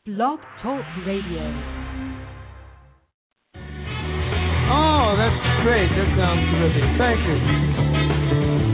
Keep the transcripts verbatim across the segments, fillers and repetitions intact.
Blog Talk Radio. Oh, that's great. That sounds terrific. Thank you.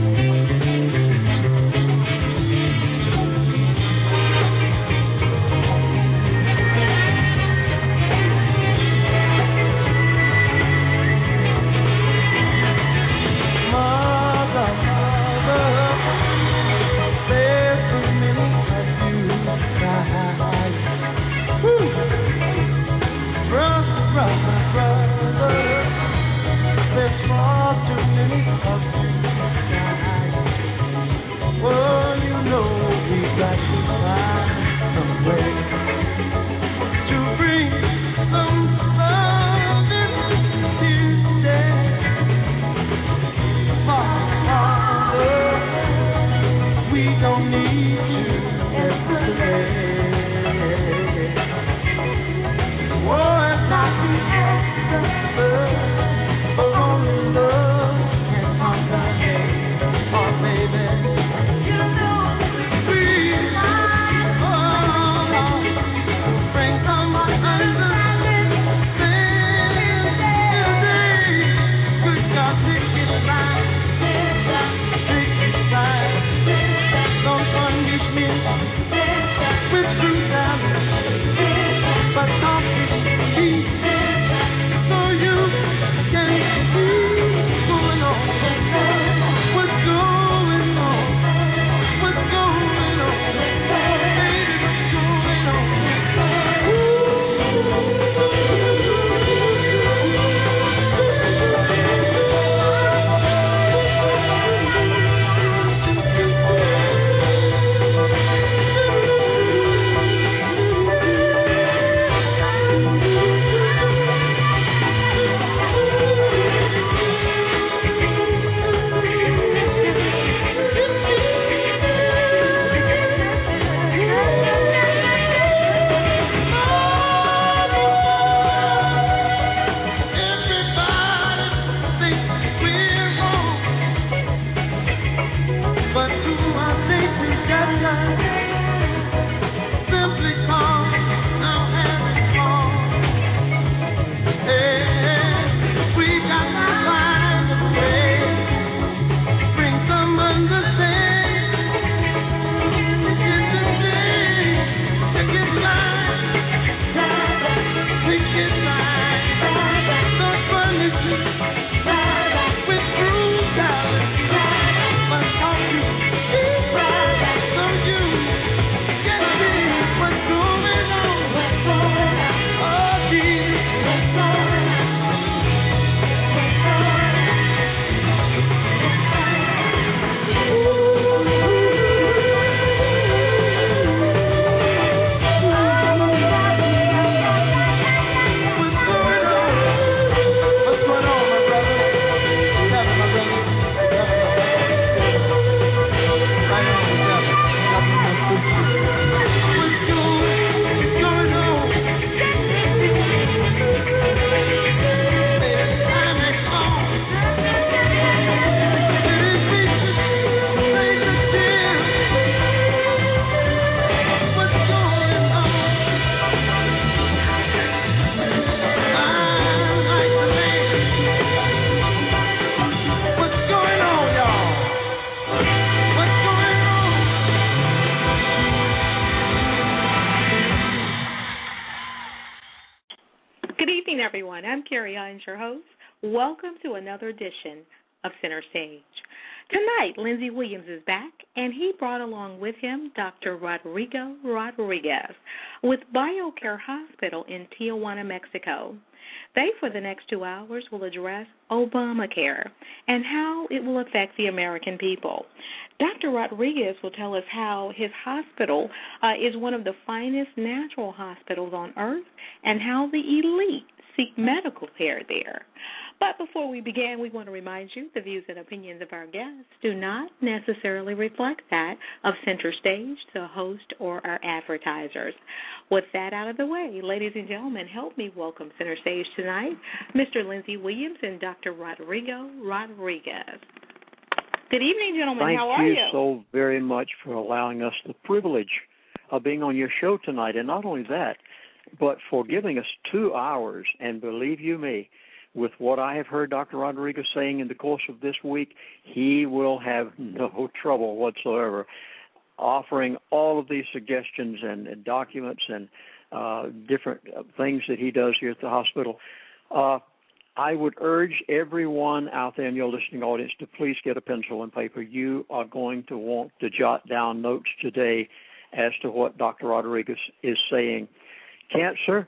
Your host. Welcome to another edition of Center Stage. Tonight, Lindsey Williams is back, and he brought along with him Doctor Rodrigo Rodriguez with BioCare Hospital in Tijuana, Mexico. They, for the next two hours, will address Obamacare and how it will affect the American people. Doctor Rodriguez will tell us how his hospital uh, is one of the finest natural hospitals on earth and how the elite seek medical care there. But before we begin, we want to remind you the views and opinions of our guests do not necessarily reflect that of Center Stage, the host, or our advertisers. With that out of the way, ladies and gentlemen, help me welcome Center Stage tonight, Mister Lindsey Williams and Doctor Rodrigo Rodriguez. Good evening, gentlemen. Thank How are you? Thank you so very much for allowing us the privilege of being on your show tonight. And not only that, but for giving us two hours. And believe you me, with what I have heard Doctor Rodriguez saying in the course of this week, he will have no trouble whatsoever offering all of these suggestions and, and documents and uh, different things that he does here at the hospital. Uh, I would urge everyone out there in your listening audience to please get a pencil and paper. You are going to want to jot down notes today as to what Doctor Rodriguez is saying. Cancer,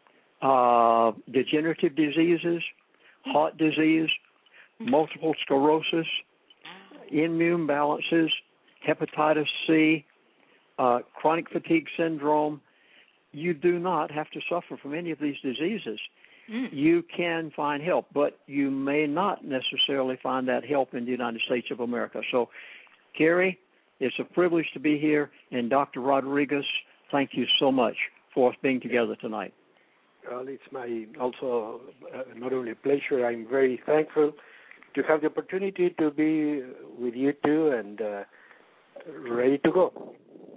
uh, degenerative diseases, heart disease, multiple sclerosis, immune balances, hepatitis C, uh, chronic fatigue syndrome. You do not have to suffer from any of these diseases. Mm. You can find help, but you may not necessarily find that help in the United States of America. So, Kerry, it's a privilege to be here, and Doctor Rodriguez, thank you so much for us being together tonight. Well, it's my also uh, not only a pleasure, I'm very thankful to have the opportunity to be with you two and uh, ready to go.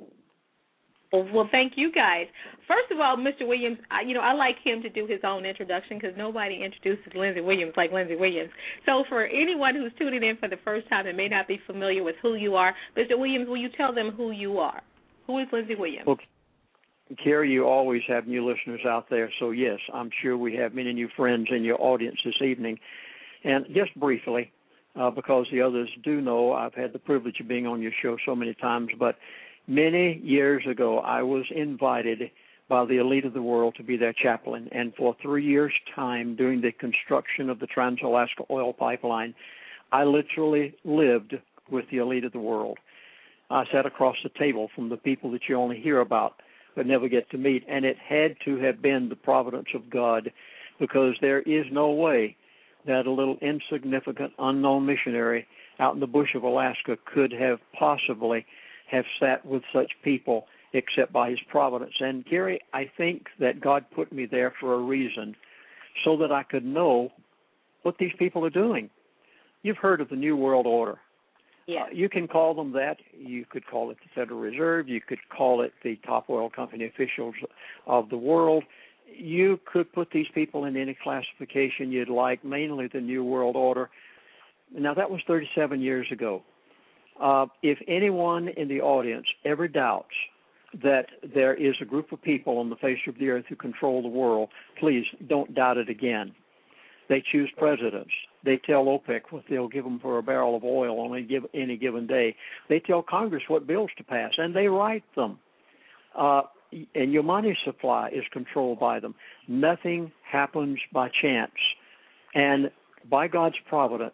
Well, thank you guys. First of all, Mister Williams, I, you know, I like him to do his own introduction because nobody introduces Lindsey Williams like Lindsey Williams. So for anyone who's tuning in for the first time and may not be familiar with who you are, Mister Williams, will you tell them who you are? Who is Lindsey Williams? Well, Kerry, you always have new listeners out there, so yes, I'm sure we have many new friends in your audience this evening. And just briefly, uh, because the others do know, I've had the privilege of being on your show so many times, but many years ago, I was invited by the elite of the world to be their chaplain. And for three years' time, during the construction of the Trans-Alaska Oil Pipeline, I literally lived with the elite of the world. I sat across the table from the people that you only hear about but never get to meet. And it had to have been the providence of God, because there is no way that a little insignificant, unknown missionary out in the bush of Alaska could have possibly have sat with such people except by his providence. And, Gary, I think that God put me there for a reason, so that I could know what these people are doing. You've heard of the New World Order. Yeah. Uh, you can call them that. You could call it the Federal Reserve. You could call it the top oil company officials of the world. You could put these people in any classification you'd like, mainly the New World Order. Now, that was thirty-seven years ago. Uh, if anyone in the audience ever doubts that there is a group of people on the face of the earth who control the world, please don't doubt it again. They choose presidents. They tell OPEC what they'll give them for a barrel of oil on any, give, any given day. They tell Congress what bills to pass, and they write them. Uh, and your money supply is controlled by them. Nothing happens by chance. And by God's providence,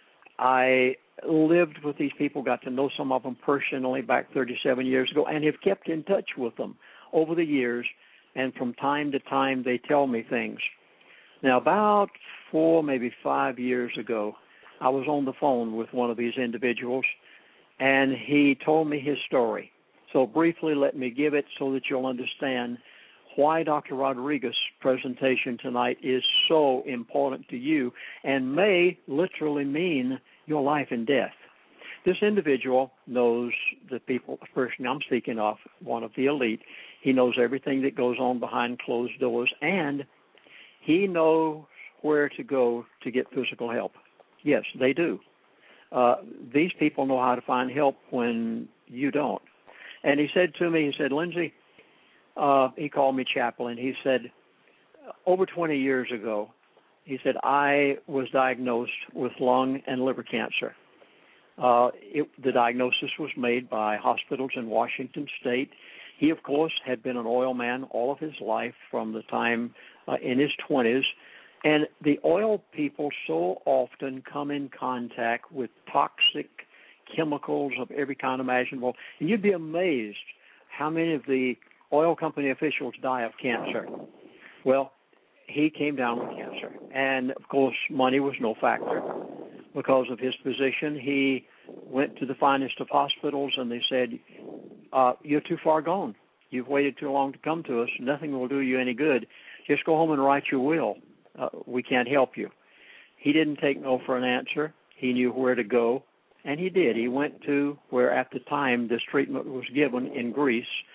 I lived with these people, got to know some of them personally back thirty-seven years ago, and have kept in touch with them over the years, and from time to time they tell me things. Now, about four, maybe five years ago, I was on the phone with one of these individuals, and he told me his story. So briefly, let me give it so that you'll understand why Doctor Rodriguez's presentation tonight is so important to you and may literally mean your life and death. This individual knows the people, the person I'm speaking of, one of the elite. He knows everything that goes on behind closed doors, and he knows where to go to get physical help. Yes, they do. Uh, these people know how to find help when you don't. And he said to me, he said, Lindsey, uh, he called me chaplain. He said, over twenty years ago, he said, I was diagnosed with lung and liver cancer. Uh, it, the diagnosis was made by hospitals in Washington State. He, of course, had been an oil man all of his life from the time uh, in his twenties. And the oil people so often come in contact with toxic chemicals of every kind imaginable. And you'd be amazed how many of the oil company officials die of cancer. Well, he came down with cancer. And, of course, money was no factor. Because of his position, he went to the finest of hospitals, and they said, uh, you're too far gone. You've waited too long to come to us. Nothing will do you any good. Just go home and write your will. Uh, we can't help you. He didn't take no for an answer. He knew where to go, and he did. He went to where, at the time, this treatment was given in Greece.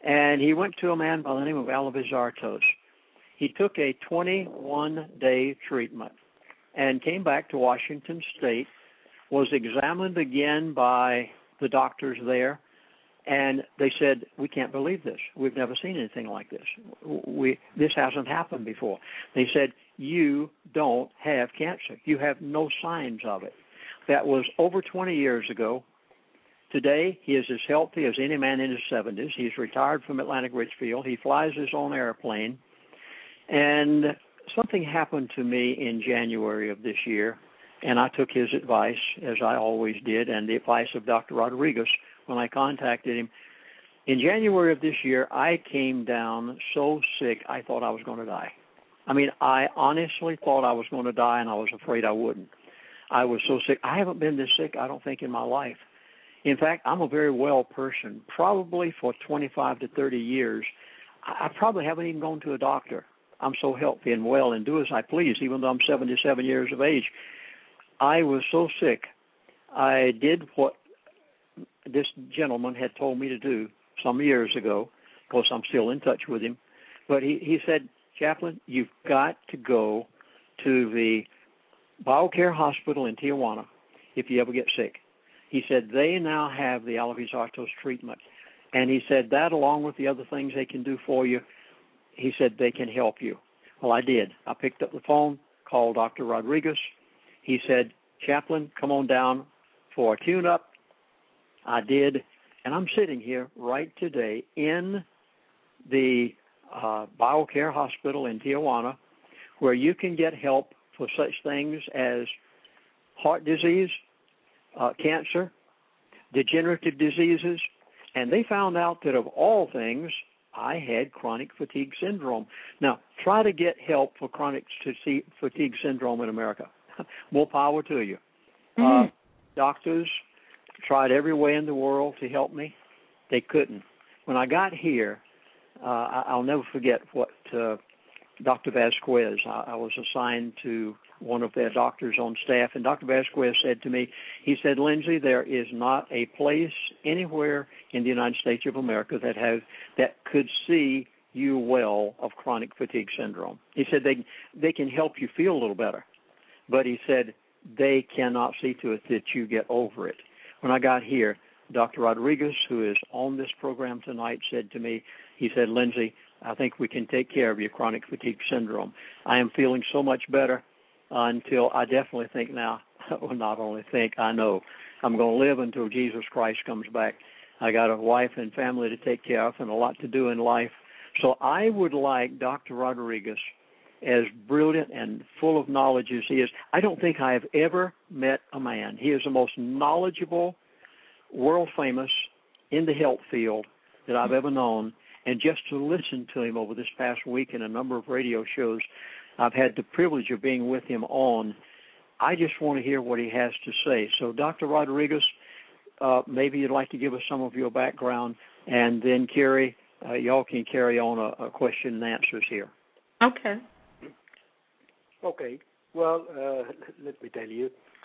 and he went to a man by the name of Alavis Artos. He took a twenty-one-day treatment and came back to Washington State, was examined again by the doctors there, and they said, we can't believe this. We've never seen anything like this. We This hasn't happened before. They said, you don't have cancer. You have no signs of it. That was over twenty years ago. Today, he is as healthy as any man in his seventies. He's retired from Atlantic Richfield. He flies his own airplane. And something happened to me in January of this year, and I took his advice, as I always did, and the advice of Doctor Rodriguez when I contacted him. In January of this year, I came down so sick I thought I was going to die. I mean, I honestly thought I was going to die, and I was afraid I wouldn't. I was so sick. I haven't been this sick, I don't think, in my life. In fact, I'm a very well person. Probably for twenty-five to thirty years, I probably haven't even gone to a doctor. I'm so healthy and well and do as I please, even though I'm seventy-seven years of age. I was so sick, I did what this gentleman had told me to do some years ago. Of course, I'm still in touch with him. But he, he said, Chaplain, you've got to go to the BioCare Hospital in Tijuana if you ever get sick. He said they now have the Alavis Artos treatment. And he said that, along with the other things they can do for you, he said they can help you. Well, I did. I picked up the phone, called Doctor Rodriguez. He said, Chaplain, come on down for a tune-up. I did. And I'm sitting here right today in the uh, BioCare Hospital in Tijuana, where you can get help for such things as heart disease, uh, cancer, degenerative diseases, and they found out that of all things, I had chronic fatigue syndrome. Now, try to get help for chronic fatigue syndrome in America. More power to you. Mm-hmm. Uh, doctors tried every way in the world to help me. They couldn't. When I got here, uh, I'll never forget what uh, Doctor Vasquez, I, I was assigned to one of their doctors on staff, and Doctor Vasquez said to me, he said, Lindsay, there is not a place anywhere in the United States of America that has that could see you well of chronic fatigue syndrome. He said they they can help you feel a little better, but he said they cannot see to it that you get over it. When I got here, Doctor Rodriguez, who is on this program tonight, said to me, he said, Lindsay, I think we can take care of your chronic fatigue syndrome. I am feeling so much better uh, until I definitely think now, well, not only think, I know, I'm going to live until Jesus Christ comes back. I got a wife and family to take care of and a lot to do in life. So I would like Doctor Rodriguez, as brilliant and full of knowledge as he is, I don't think I have ever met a man. He is the most knowledgeable, world famous in the health field that I've ever known. And just to listen to him over this past week in a number of radio shows I've had the privilege of being with him on, I just want to hear what he has to say. So, Doctor Rodriguez, uh, maybe you'd like to give us some of your background, and then, Carrie, uh, y'all can carry on a, a question and answers here. Okay. Okay. Well, uh, let me tell you,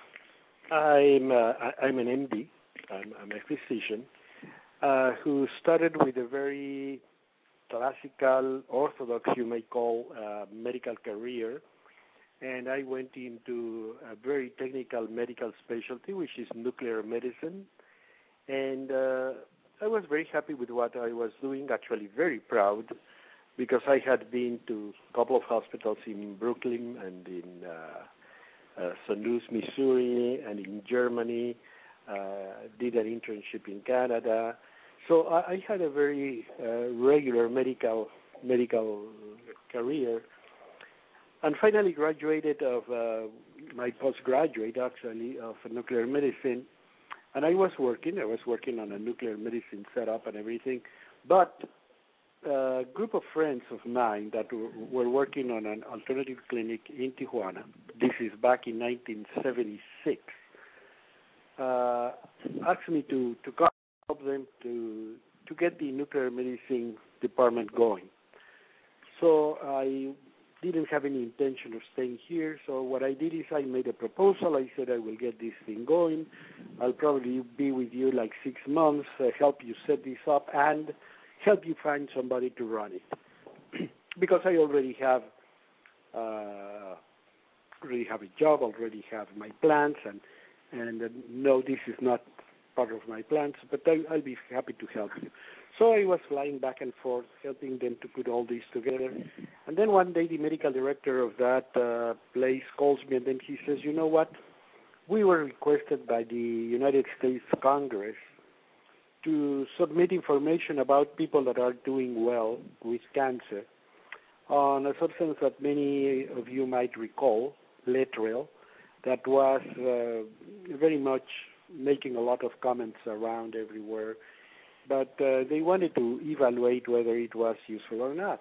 I'm uh, I'm an M D. I'm, I'm a physician uh, who started with a very classical, orthodox, you may call, uh, medical career, and I went into a very technical medical specialty, which is nuclear medicine, and uh, I was very happy with what I was doing, actually very proud, because I had been to a couple of hospitals in Brooklyn and in uh, uh, Saint Louis, Missouri, and in Germany, uh, did an internship in Canada. So I, I had a very uh, regular medical medical career, and finally graduated of uh, my postgraduate, actually, of nuclear medicine. And I was working. I was working on a nuclear medicine setup and everything, but a group of friends of mine that w- were working on an alternative clinic in Tijuana, this is back in nineteen seventy-six, uh, asked me to, to help them to to get the nuclear medicine department going. So I didn't have any intention of staying here, so what I did is I made a proposal. I said I will get this thing going. I'll probably be with you like six months, uh, help you set this up, and help you find somebody to run it. Because I already have uh, already have a job, already have my plans, and and uh, no, this is not part of my plans, but I, I'll be happy to help you. So I was flying back and forth, helping them to put all this together. And then one day the medical director of that uh, place calls me, and then he says, you know what? We were requested by the United States Congress to submit information about people that are doing well with cancer on a substance that many of you might recall, Letrel, that was uh, very much making a lot of comments around everywhere, but uh, they wanted to evaluate whether it was useful or not.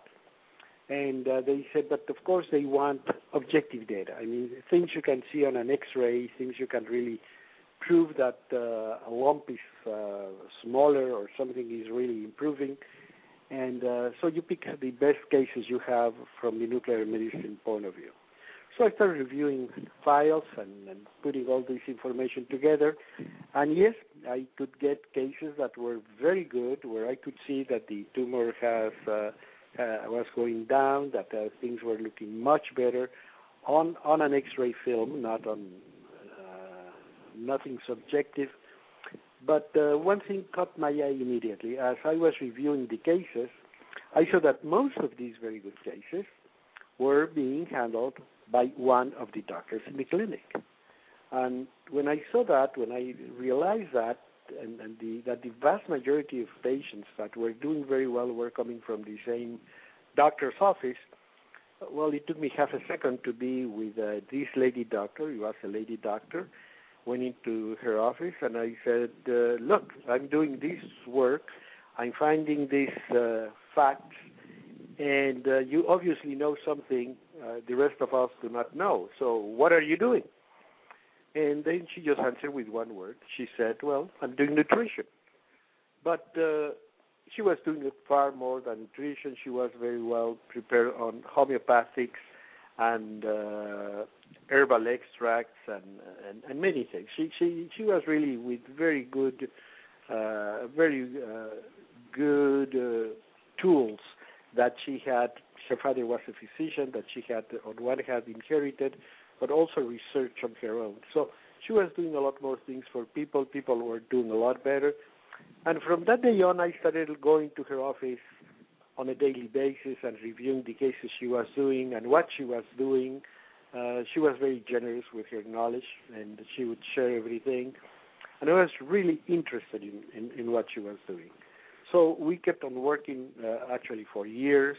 And uh, they said, but of course they want objective data. I mean, things you can see on an X-ray, things you can really prove that uh, a lump is uh, smaller or something is really improving. And uh, so you pick the best cases you have from the nuclear medicine point of view. So I started reviewing files and, and putting all this information together. And yes, I could get cases that were very good, where I could see that the tumor has uh, uh, was going down, that uh, things were looking much better on, on an X-ray film, not on uh, nothing subjective. But uh, one thing caught my eye immediately. As I was reviewing the cases, I saw that most of these very good cases were being handled by one of the doctors in the clinic. And when I saw that, when I realized that, and, and the, that the vast majority of patients that were doing very well were coming from the same doctor's office, well, it took me half a second to be with uh, this lady doctor. He was a lady doctor. Went into her office, and I said, uh, look, I'm doing this work. I'm finding these uh, facts, and uh, you obviously know something uh, the rest of us do not know. So what are you doing? And then she just answered with one word. She said, well, I'm doing nutrition. But uh, she was doing far more than nutrition. She was very well prepared on homeopathics and uh, herbal extracts and, and and many things. She she she was really with very good, uh, very uh, good uh, tools that she had. Her father was a physician that she had on one hand inherited, but also research on her own. So she was doing a lot more things for people. People were doing a lot better. And from that day on, I started going to her office on a daily basis and reviewing the cases she was doing and what she was doing. Uh, she was very generous with her knowledge, and she would share everything. And I was really interested in, in, in what she was doing. So we kept on working uh, actually for years.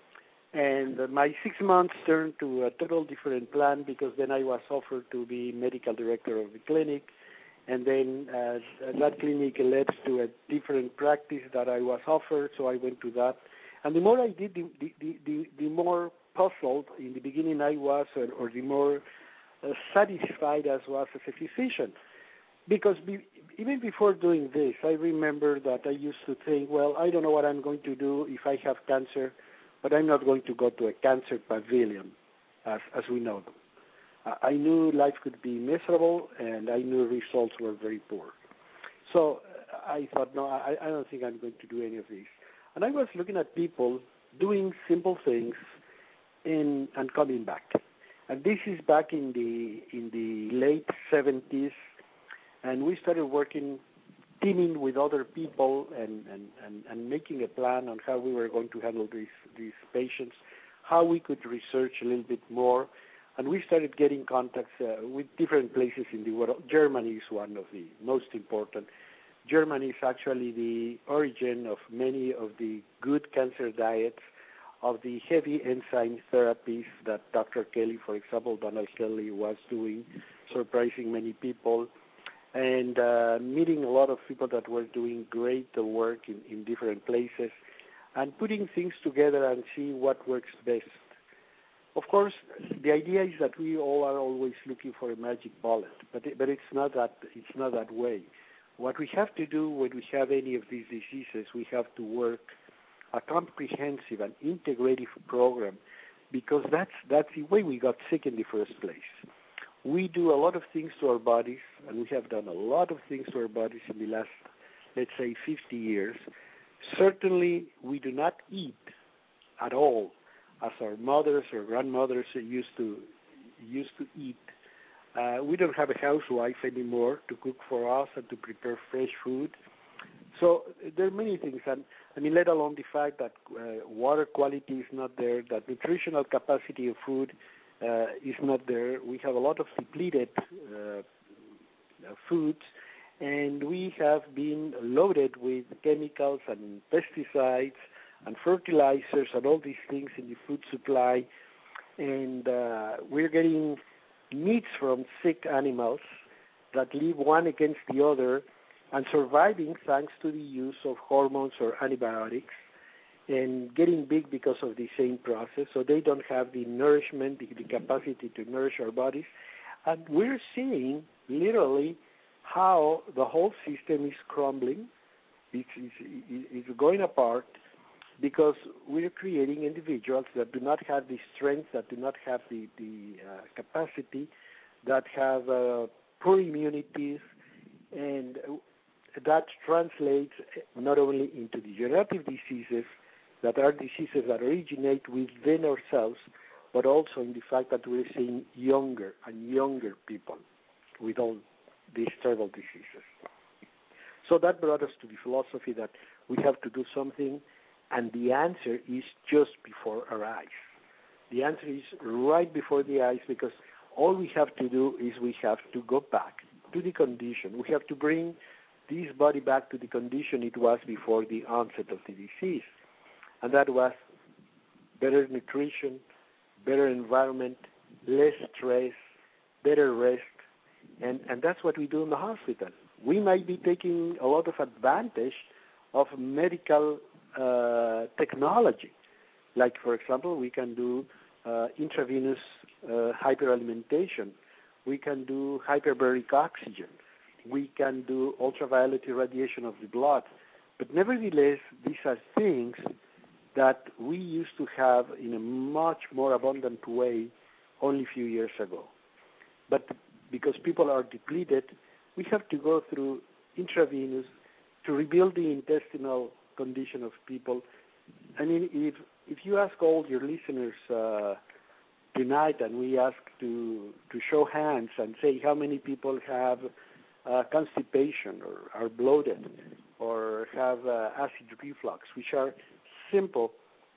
And uh, my six months turned to a total different plan, because then I was offered to be medical director of the clinic. And then uh, that clinic led to a different practice that I was offered, so I went to that. And the more I did, the, the, the, the more puzzled in the beginning I was, or, or the more uh, satisfied as was as a physician. Because be, even before doing this, I remember that I used to think, well, I don't know what I'm going to do if I have cancer, but I'm not going to go to a cancer pavilion, as, as we know them. I knew life could be miserable, and I knew results were very poor. So I thought, no, I, I don't think I'm going to do any of these. And I was looking at people doing simple things in, and coming back. And this is back in the in the late seventies, and we started working, teaming with other people and, and, and, and making a plan on how we were going to handle these, these patients, how we could research a little bit more. And we started getting contacts uh, with different places in the world. Germany is one of the most important. Germany is actually the origin of many of the good cancer diets, of the heavy enzyme therapies that Doctor Kelly, for example, Donald Kelly was doing, surprising many people, and uh, meeting a lot of people that were doing great work in, in different places, and putting things together and see what works best. Of course, the idea is that we all are always looking for a magic bullet, but it, but it's not that it's not that way. What we have to do when we have any of these diseases, we have to work a comprehensive and integrative program, because that's that's the way we got sick in the first place. We do a lot of things to our bodies, and we have done a lot of things to our bodies in the last, let's say, fifty years, Certainly, we do not eat at all as our mothers or grandmothers used to used to eat. Uh, we don't have a housewife anymore to cook for us and to prepare fresh food. So there are many things, and I mean, let alone the fact that uh, water quality is not there, that nutritional capacity of food uh, is not there. We have a lot of depleted uh, foods, and we have been loaded with chemicals and pesticides and fertilizers and all these things in the food supply, and uh, we're getting meats from sick animals that live one against the other and surviving thanks to the use of hormones or antibiotics and getting big because of the same process. So they don't have the nourishment, the, the capacity to nourish our bodies. And we're seeing literally how the whole system is crumbling. It's, it's, it's going apart because we're creating individuals that do not have the strength, that do not have the, the uh, capacity, that have uh, poor immunities, and that translates not only into degenerative diseases, that are diseases that originate within ourselves, but also in the fact that we're seeing younger and younger people with all these terrible diseases. So that brought us to the philosophy that we have to do something, and the answer is just before our eyes. The answer is right before the eyes, because all we have to do is we have to go back to the condition. We have to bring this body back to the condition it was before the onset of the disease. And that was better nutrition, better environment, less stress, better rest, and, and that's what we do in the hospital. We might be taking a lot of advantage of medical uh, technology. Like, for example, we can do uh, intravenous uh, hyperalimentation. We can do hyperbaric oxygen. We can do ultraviolet irradiation of the blood. But nevertheless, these are things that we used to have in a much more abundant way only a few years ago. But because people are depleted, we have to go through intravenous to rebuild the intestinal condition of people. I mean, if if you ask all your listeners uh, tonight, and we ask to to show hands and say how many people have uh, constipation or are bloated or have uh, acid reflux, which are simple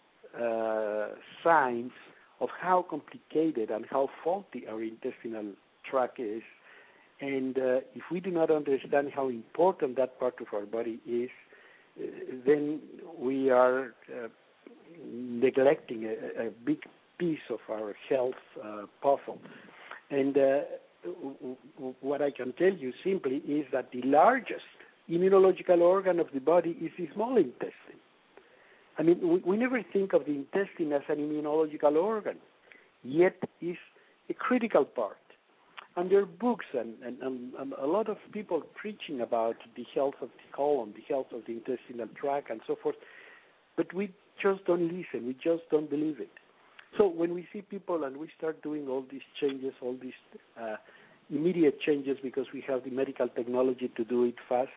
uh, signs of how complicated and how faulty our intestinal tract is. And uh, if we do not understand how important that part of our body is, uh, then we are uh, neglecting a, a big piece of our health uh, puzzle. And uh, w- w- what I can tell you simply is that the largest immunological organ of the body is the small intestine. I mean, we, we never think of the intestine as an immunological organ, yet it's a critical part. And there are books and, and, and, and a lot of people preaching about the health of the colon, the health of the intestinal tract, and so forth, but we just don't listen. We just don't believe it. So when we see people and we start doing all these changes, all these uh, immediate changes because we have the medical technology to do it fast,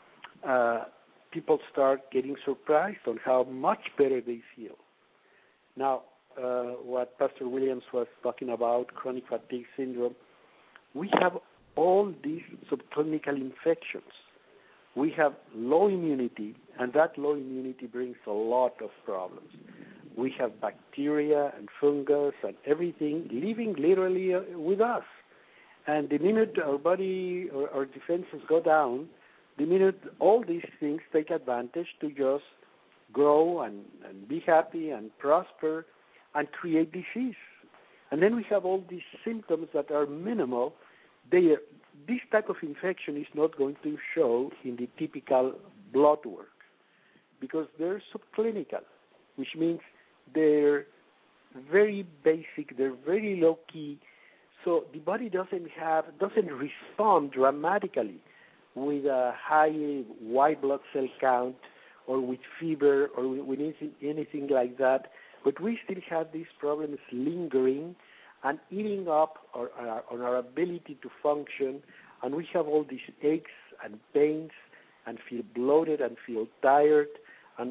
uh, people start getting surprised on how much better they feel. Now, uh, what Pastor Williams was talking about, chronic fatigue syndrome, we have all these subclinical infections. We have low immunity, and that low immunity brings a lot of problems. We have bacteria and fungus and everything living literally uh, with us. And the minute our body or our defenses go down, the minute all these things take advantage to just grow and, and be happy and prosper and create disease. And then we have all these symptoms that are minimal. They, this type of infection is not going to show in the typical blood work because they're subclinical, which means they're very basic, they're very low-key, so the body doesn't have, doesn't respond dramatically with a high white blood cell count or with fever or with anything, anything like that, but we still have these problems lingering and eating up our, our, on our ability to function, and we have all these aches and pains and feel bloated and feel tired and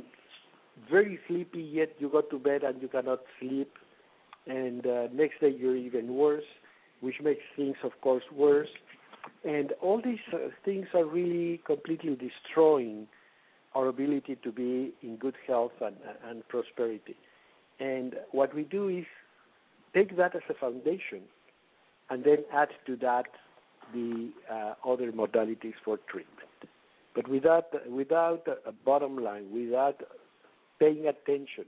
very sleepy, yet you go to bed and you cannot sleep, and uh, next day you're even worse, which makes things, of course, worse. And all these uh, things are really completely destroying our ability to be in good health and, and prosperity. And what we do is take that as a foundation and then add to that the uh, other modalities for treatment. But without, without a bottom line, without paying attention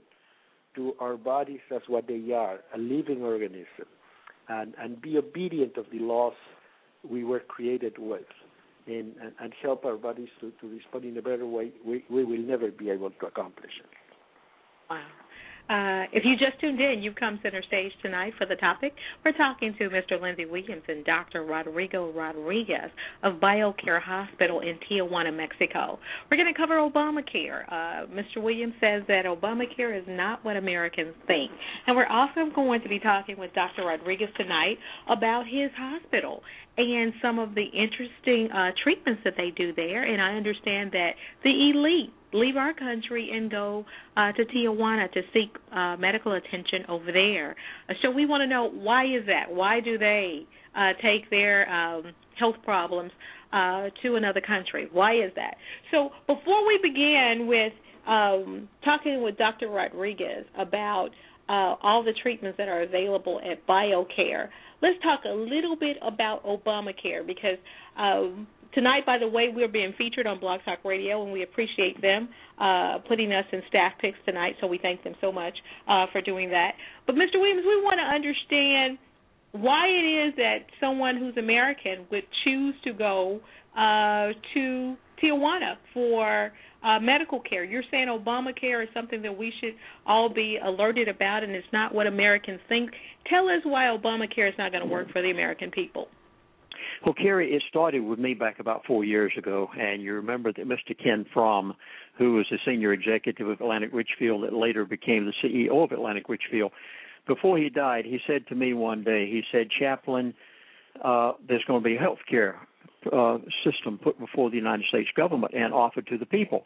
to our bodies as what they are, a living organism, and, and be obedient of the laws we were created with, and, and, and help our bodies to, to respond in a better way, we, we will never be able to accomplish it. Wow. Uh, if you just tuned in, you've come center stage tonight for the topic. We're talking to Mister Lindsey Williams and Doctor Rodrigo Rodriguez of BioCare Hospital in Tijuana, Mexico. We're going to cover Obamacare. Uh, Mister Williams says that Obamacare is not what Americans think. And we're also going to be talking with Doctor Rodriguez tonight about his hospital and some of the interesting uh, treatments that they do there. And I understand that the elite leave our country and go uh, to Tijuana to seek uh, medical attention over there. Uh, so we want to know, why is that? Why do they uh, take their um, health problems uh, to another country? Why is that? So before we begin with um, talking with Doctor Rodriguez about uh, all the treatments that are available at BioCare, let's talk a little bit about Obamacare, because um, tonight, by the way, we're being featured on Blog Talk Radio, and we appreciate them uh, putting us in staff picks tonight, so we thank them so much uh, for doing that. But, Mister Williams, we want to understand why it is that someone who's American would choose to go uh, to Tijuana for uh, medical care. You're saying Obamacare is something that we should all be alerted about, and it's not what Americans think. Tell us why Obamacare is not going to work for the American people. Well, Carrie, it started with me back about four years ago, and you remember that Mister Ken Fromm, who was a senior executive of Atlantic Richfield that later became the C E O of Atlantic Richfield, before he died, he said to me one day, he said, Chaplain, uh, there's going to be a health care uh, system put before the United States government and offered to the people.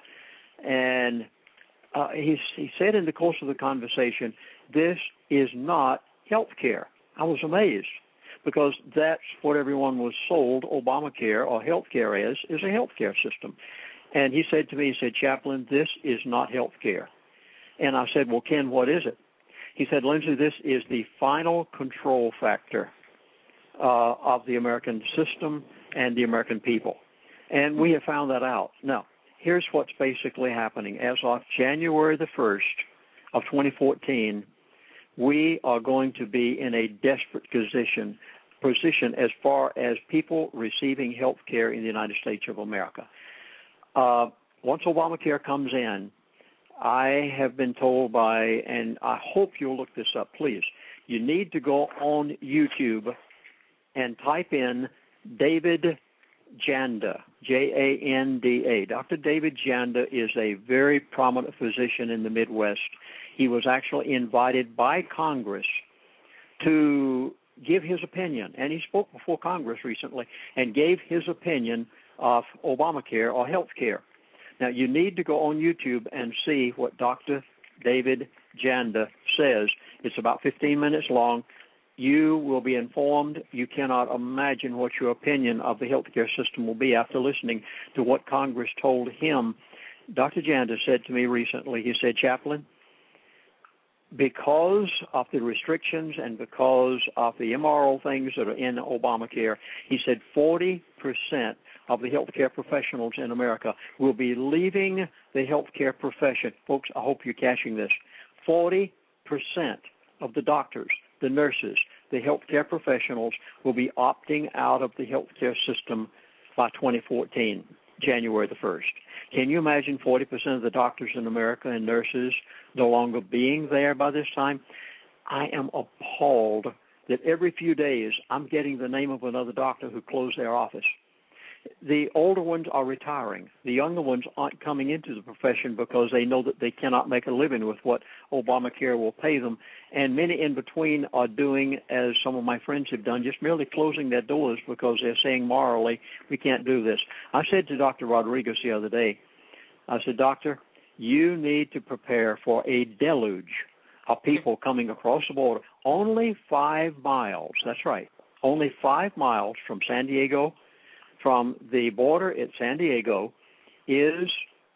And uh, he, he said in the course of the conversation, this is not health care. I was amazed, because that's what everyone was sold Obamacare or health care as, is a health care system. And he said to me, he said, Chaplain, this is not health care. And I said, well, Ken, what is it? He said, Lindsey, this is the final control factor uh, of the American system and the American people. And we have found that out. Now, here's what's basically happening. As of January the first of twenty fourteen, we are going to be in a desperate position position as far as people receiving health care in the United States of America. Uh, once Obamacare comes in, I have been told by, and I hope you'll look this up, please, you need to go on YouTube and type in David Janda, J A N D A. Doctor David Janda is a very prominent physician in the Midwest. He was actually invited by Congress to give his opinion, and he spoke before Congress recently and gave his opinion of Obamacare or health care. Now, you need to go on YouTube and see what Doctor David Janda says. It's about fifteen minutes long. You will be informed. You cannot imagine what your opinion of the health care system will be after listening to what Congress told him. Doctor Janda said to me recently, he said, Chaplain, because of the restrictions and because of the immoral things that are in Obamacare, he said forty percent of the healthcare professionals in America will be leaving the healthcare profession. Folks, I hope you're catching this. forty percent of the doctors, the nurses, the healthcare professionals will be opting out of the healthcare system by twenty fourteen, January the first. Can you imagine forty percent of the doctors in America and nurses no longer being there by this time? I am appalled that every few days I'm getting the name of another doctor who closed their office. The older ones are retiring. The younger ones aren't coming into the profession because they know that they cannot make a living with what Obamacare will pay them. And many in between are doing, as some of my friends have done, just merely closing their doors because they're saying morally, we can't do this. I said to Doctor Rodriguez the other day, I said, Doctor, you need to prepare for a deluge of people coming across the border. Only five miles, that's right, only five miles from San Diego, from the border at San Diego, is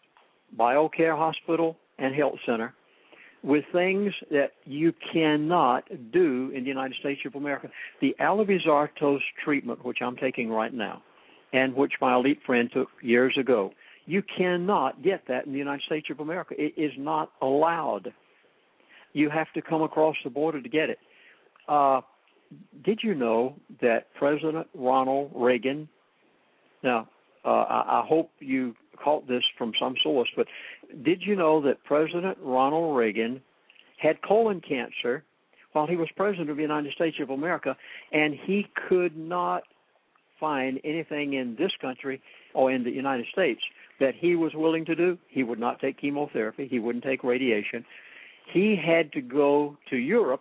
BioCare Hospital and Health Center, with things that you cannot do in the United States of America. The Alevizartos treatment, which I'm taking right now, and which my elite friend took years ago, you cannot get that in the United States of America. It is not allowed. You have to come across the border to get it. Uh, did you know that President Ronald Reagan, now, uh, I, I hope you caught this from some source, but did you know that President Ronald Reagan had colon cancer while he was president of the United States of America, and he could not find anything in this country or in the United States that he was willing to do? He would not take chemotherapy. He wouldn't take radiation. He had to go to Europe,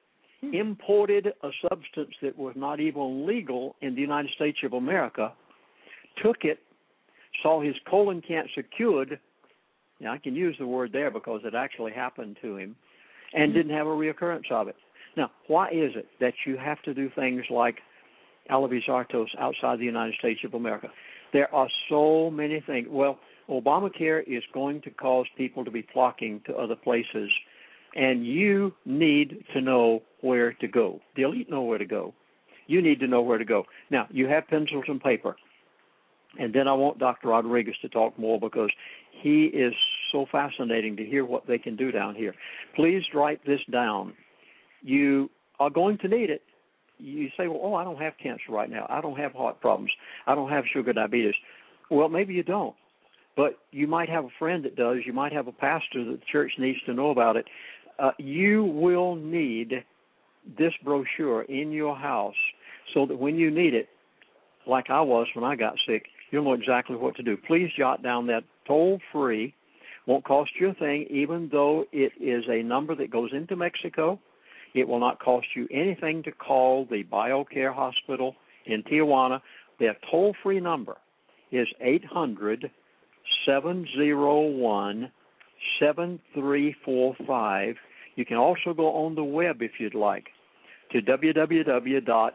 imported a substance that was not even legal in the United States of America, took it, saw his colon cancer cured. Now, I can use the word there because it actually happened to him, and didn't have a reoccurrence of it. Now, why is it that you have to do things like Alevizartos outside the United States of America? There are so many things. Well, Obamacare is going to cause people to be flocking to other places, and you need to know where to go. The elite know where to go. You need to know where to go. Now, you have pencils and paper, and then I want Doctor Rodriguez to talk more because he is so fascinating to hear what they can do down here. Please write this down. You are going to need it. You say, well, oh, I don't have cancer right now. I don't have heart problems. I don't have sugar diabetes. Well, maybe you don't. But you might have a friend that does. You might have a pastor that the church needs to know about it. Uh, you will need this brochure in your house so that when you need it, like I was when I got sick, you'll know exactly what to do. Please jot down that toll-free. Won't cost you a thing, even though it is a number that goes into Mexico. It will not cost you anything to call the BioCare Hospital in Tijuana. Their toll-free number is eight hundred, seven oh one, seven three four five. You can also go on the web if you'd like to w w w dot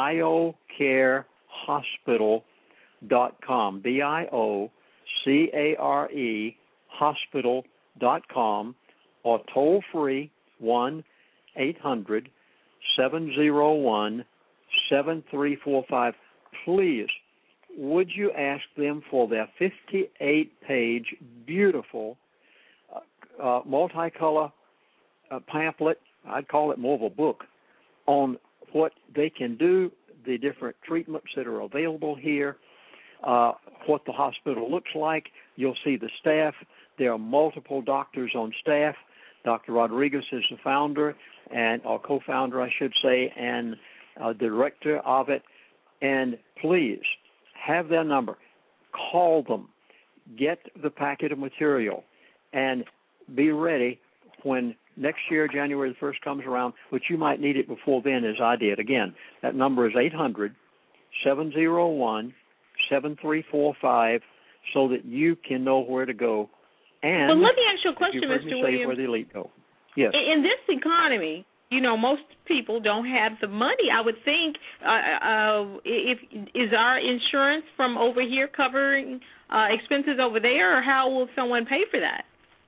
biocare hospital dot com, B I O C A R E hospital dot com, or toll-free one eight hundred, seven oh one, seven three four five. Please, would you ask them for their fifty-eight page, beautiful, uh, uh, multicolor uh, pamphlet, I'd call it more of a book, on what they can do, the different treatments that are available here, uh, what the hospital looks like. You'll see the staff. There are multiple doctors on staff. Doctor Rodriguez is the founder, and or co-founder, I should say, and uh, director of it. And please, have their number. Call them. Get the packet of material, and be ready when next year, January the first comes around, which you might need it before then, as I did. Again, that number is eight hundred, seven oh one, seven three four five, so that you can know where to go. And well, let me ask you a question, you heard Mister me Williams. say where the elite go. Yes. In this economy, you know, most people don't have the money. I would think, uh, uh, if is our insurance from over here covering uh, expenses over there, or how will someone pay for that?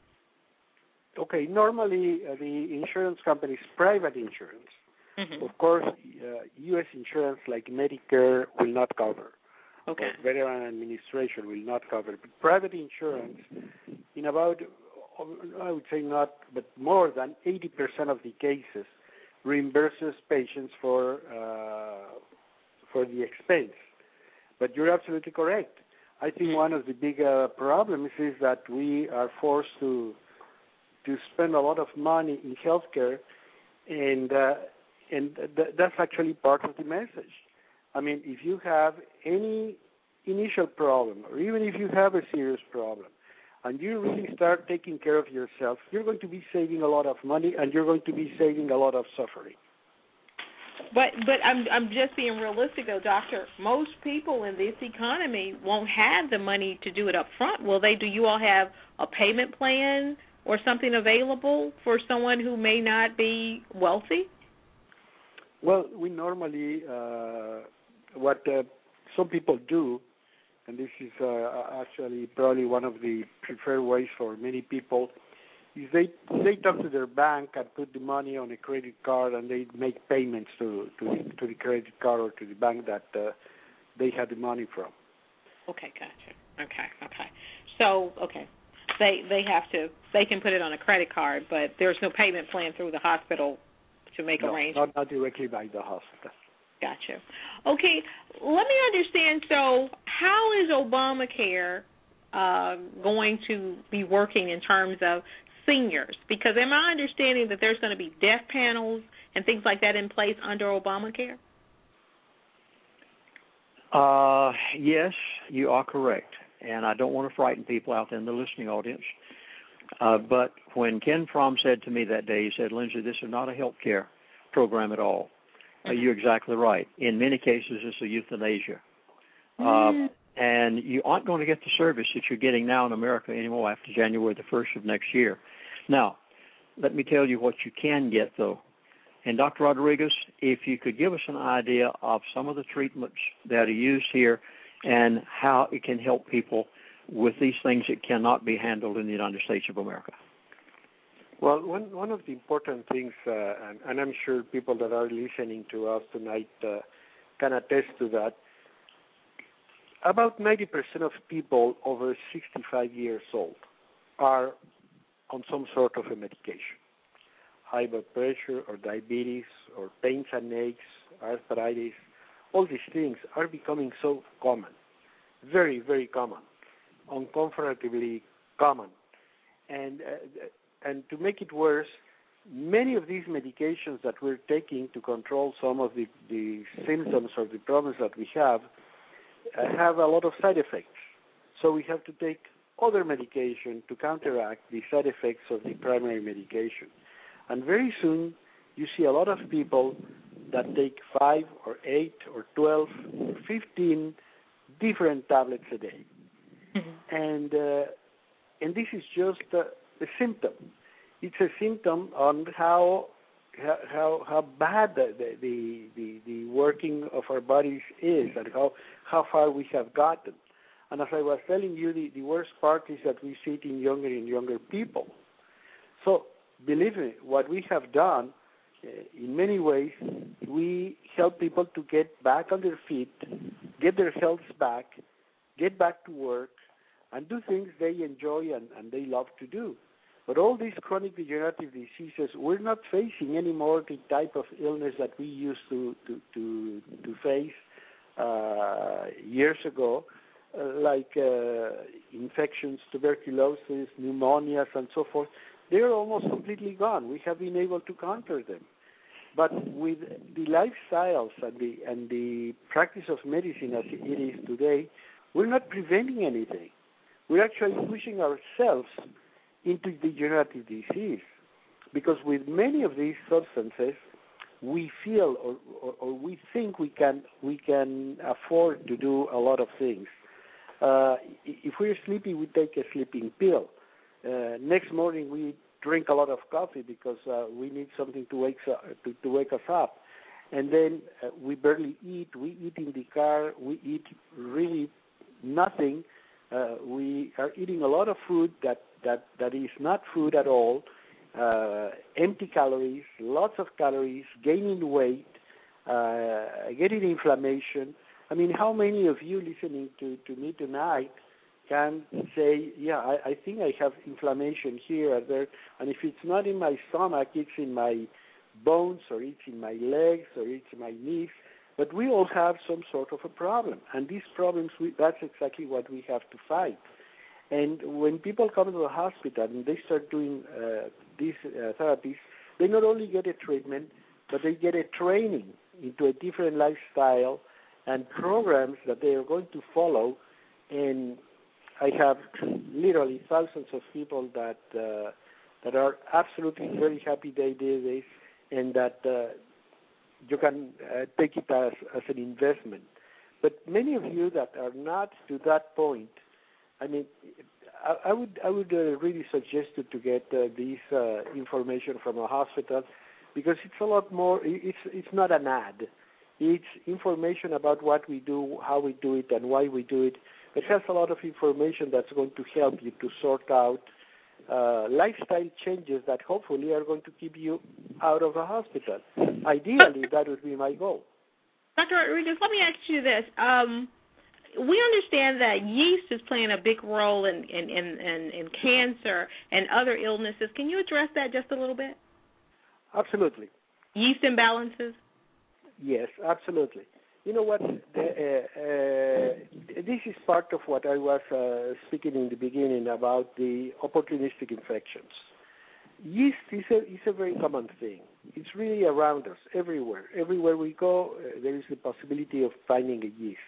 Okay, normally uh, the insurance companies, private insurance, mm-hmm. of course, uh, U S insurance like Medicare will not cover. Okay. Or Veteran Administration will not cover. But private insurance, in about, I would say not, but more than eighty percent of the cases, reimburses patients for uh, for the expense. But you're absolutely correct. I think one of the big uh, problems is that we are forced to to spend a lot of money in healthcare, and uh, and th- that's actually part of the message. I mean, if you have any initial problem, or even if you have a serious problem, and you really start taking care of yourself, you're going to be saving a lot of money, and you're going to be saving a lot of suffering. But but I'm I'm just being realistic though, doctor. Most people in this economy won't have the money to do it up front, will they? Do you all have a payment plan or something available for someone who may not be wealthy? Well, we normally uh, what uh, some people do, and this is uh, actually probably one of the preferred ways for many people, is they they talk to their bank and put the money on a credit card, and they make payments to to the, to the credit card or to the bank that uh, they had the money from. Okay, gotcha. Okay, okay. So, okay, they they have to they can put it on a credit card, but there's no payment plan through the hospital to make no, arrangements. Not, not directly by the hospital. Gotcha. Okay, let me understand. So, how is Obamacare uh, going to be working in terms of seniors? Because am I understanding that there's going to be death panels and things like that in place under Obamacare? Uh, yes, you are correct. And I don't want to frighten people out there in the listening audience. Uh, but when Ken Fromm said to me that day, he said, Lindsay, this is not a health care program at all. Uh, you're exactly right. In many cases, it's a euthanasia. Mm. Uh, and you aren't going to get the service that you're getting now in America anymore after January the first of next year. Now, let me tell you what you can get, though. And Doctor Rodriguez, if you could give us an idea of some of the treatments that are used here and how it can help people with these things that cannot be handled in the United States of America. Well, one one of the important things, uh, and, and I'm sure people that are listening to us tonight uh, can attest to that, about ninety percent of people over sixty-five years old are on some sort of a medication. High blood pressure or diabetes or pains and aches, arthritis, all these things are becoming so common, very, very common, uncomfortably common. And uh, and to make it worse, many of these medications that we're taking to control some of the, the symptoms or the problems that we have uh, have a lot of side effects. So we have to take other medication to counteract the side effects of the primary medication. And very soon, you see a lot of people that take five or eight or twelve or fifteen different tablets a day. Mm-hmm. And uh, and this is just uh, a symptom. It's a symptom on how how how bad the the, the the working of our bodies is and how how far we have gotten. And as I was telling you, the, the worst part is that we see it in younger and younger people. So believe me, what we have done, uh, in many ways, we help people to get back on their feet, get their health back, get back to work, and do things they enjoy and, and they love to do. But all these chronic degenerative diseases, we're not facing anymore the type of illness that we used to to to, to face uh, years ago, uh, like uh, infections, tuberculosis, pneumonias, and so forth. They're almost completely gone. We have been able to counter them. But with the lifestyles and the and the practice of medicine as it is today, we're not preventing anything. We're actually pushing ourselves into degenerative disease, because with many of these substances, we feel or, or, or we think we can we can afford to do a lot of things. Uh, if we're sleepy, we take a sleeping pill. Uh, next morning, we drink a lot of coffee because uh, we need something to wake uh, to, to wake us up, and then uh, we barely eat. We eat in the car. We eat really nothing. Uh, we are eating a lot of food that, that, that is not food at all, uh, empty calories, lots of calories, gaining weight, uh, getting inflammation. I mean, how many of you listening to, to me tonight can say, yeah, I, I think I have inflammation here or there, and if it's not in my stomach, it's in my bones, or it's in my legs, or it's in my knees. But we all have some sort of a problem, and these problems, we, that's exactly what we have to fight. And when people come to the hospital and they start doing uh, these uh, therapies, they not only get a treatment, but they get a training into a different lifestyle and programs that they are going to follow. And I have literally thousands of people that uh, that are absolutely very happy they did this, and that uh, you can uh, take it as, as an investment. But many of you that are not to that point, I mean, I, I would I would uh, really suggest you to get uh, this uh, information from a hospital, because it's a lot more. It's it's not an ad. It's information about what we do, how we do it, and why we do it. It has a lot of information that's going to help you to sort out uh, lifestyle changes that hopefully are going to keep you out of the hospital. Ideally, that would be my goal. Doctor Rodriguez, let me ask you this. Um, we understand that yeast is playing a big role in, in, in, in, in cancer and other illnesses. Can you address that just a little bit? Absolutely. Yeast imbalances? Yes, absolutely. You know what? The, uh, uh, this is part of what I was uh, speaking in the beginning about the opportunistic infections. Yeast is a, is a very common thing. It's really around us, everywhere. Everywhere we go, uh, there is the possibility of finding a yeast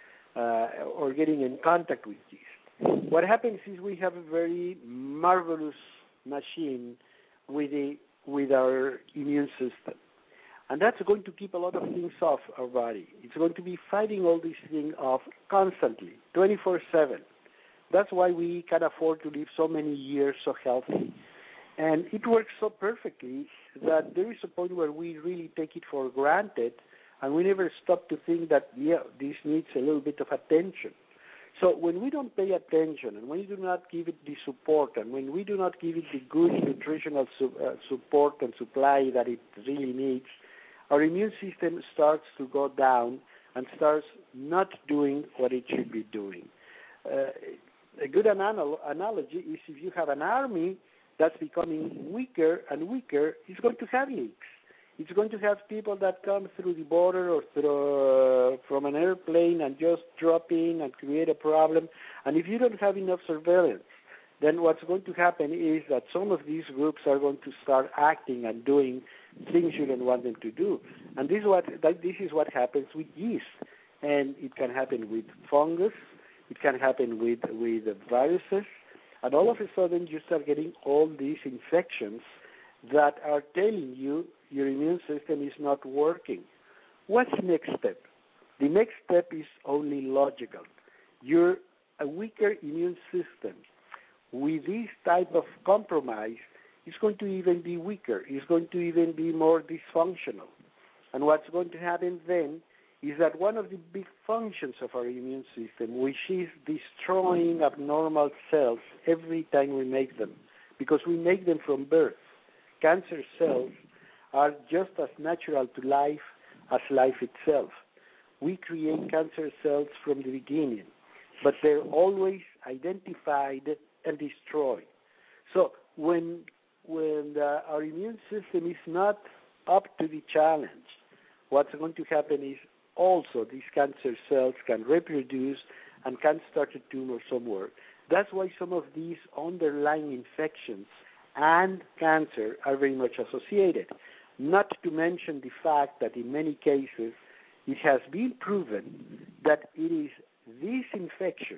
uh, or getting in contact with yeast. What happens is we have a very marvelous machine with, the, with our immune system. And that's going to keep a lot of things off our body. It's going to be fighting all these things off constantly, twenty-four seven. That's why we can afford to live so many years so healthy. And it works so perfectly that there is a point where we really take it for granted, and we never stop to think that, yeah, this needs a little bit of attention. So when we don't pay attention, and when we do not give it the support, and when we do not give it the good nutritional su- uh, support and supply that it really needs, our immune system starts to go down and starts not doing what it should be doing. Uh, a good anal- analogy is if you have an army that's becoming weaker and weaker, it's going to have leaks. It's going to have people that come through the border or through, uh, from an airplane and just drop in and create a problem. And if you don't have enough surveillance, then what's going to happen is that some of these groups are going to start acting and doing things you don't want them to do. And this is what this is what happens with yeast. And it can happen with fungus. It can happen with, with viruses. And all of a sudden you start getting all these infections that are telling you your immune system is not working. What's the next step? The next step is only logical. You're a weaker immune system. With this type of compromise, it's going to even be weaker. It's going to even be more dysfunctional. And what's going to happen then is that one of the big functions of our immune system, which is destroying abnormal cells every time we make them, because we make them from birth. Cancer cells are just as natural to life as life itself. We create cancer cells from the beginning, but they're always identified and destroyed. So when when the, our immune system is not up to the challenge, what's going to happen is also these cancer cells can reproduce and can start a tumor somewhere. That's why some of these underlying infections and cancer are very much associated. Not to mention the fact that in many cases it has been proven that it is this infection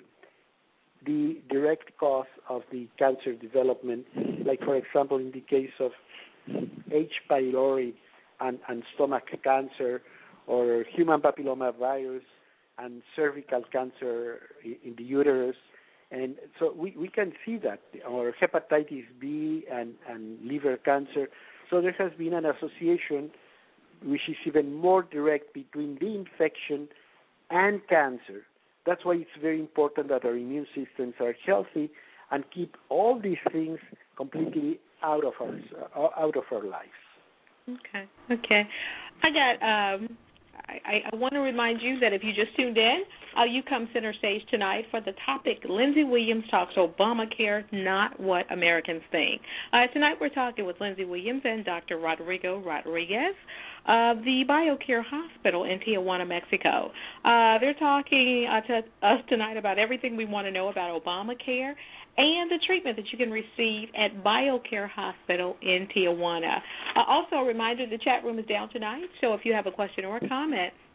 the direct cause of the cancer development, like, for example, in the case of H. pylori and, and stomach cancer, or human papillomavirus and cervical cancer in the uterus. And so we, we can see that, or hepatitis B and, and liver cancer. So there has been an association which is even more direct between the infection and cancer. That's why it's very important that our immune systems are healthy and keep all these things completely out of our out of our lives. Okay. Okay. I got. Um, I, I want to remind you that if you just tuned in, uh, you come center stage tonight for the topic. Lindsay Williams talks Obamacare, not what Americans think. Uh, tonight we're talking with Lindsay Williams and Doctor Rodrigo Rodriguez of the BioCare Hospital in Tijuana, Mexico. Uh, they're talking uh, to us tonight about everything we want to know about Obamacare and the treatment that you can receive at BioCare Hospital in Tijuana. Uh, also, a reminder, the chat room is down tonight, so if you have a question or a comment,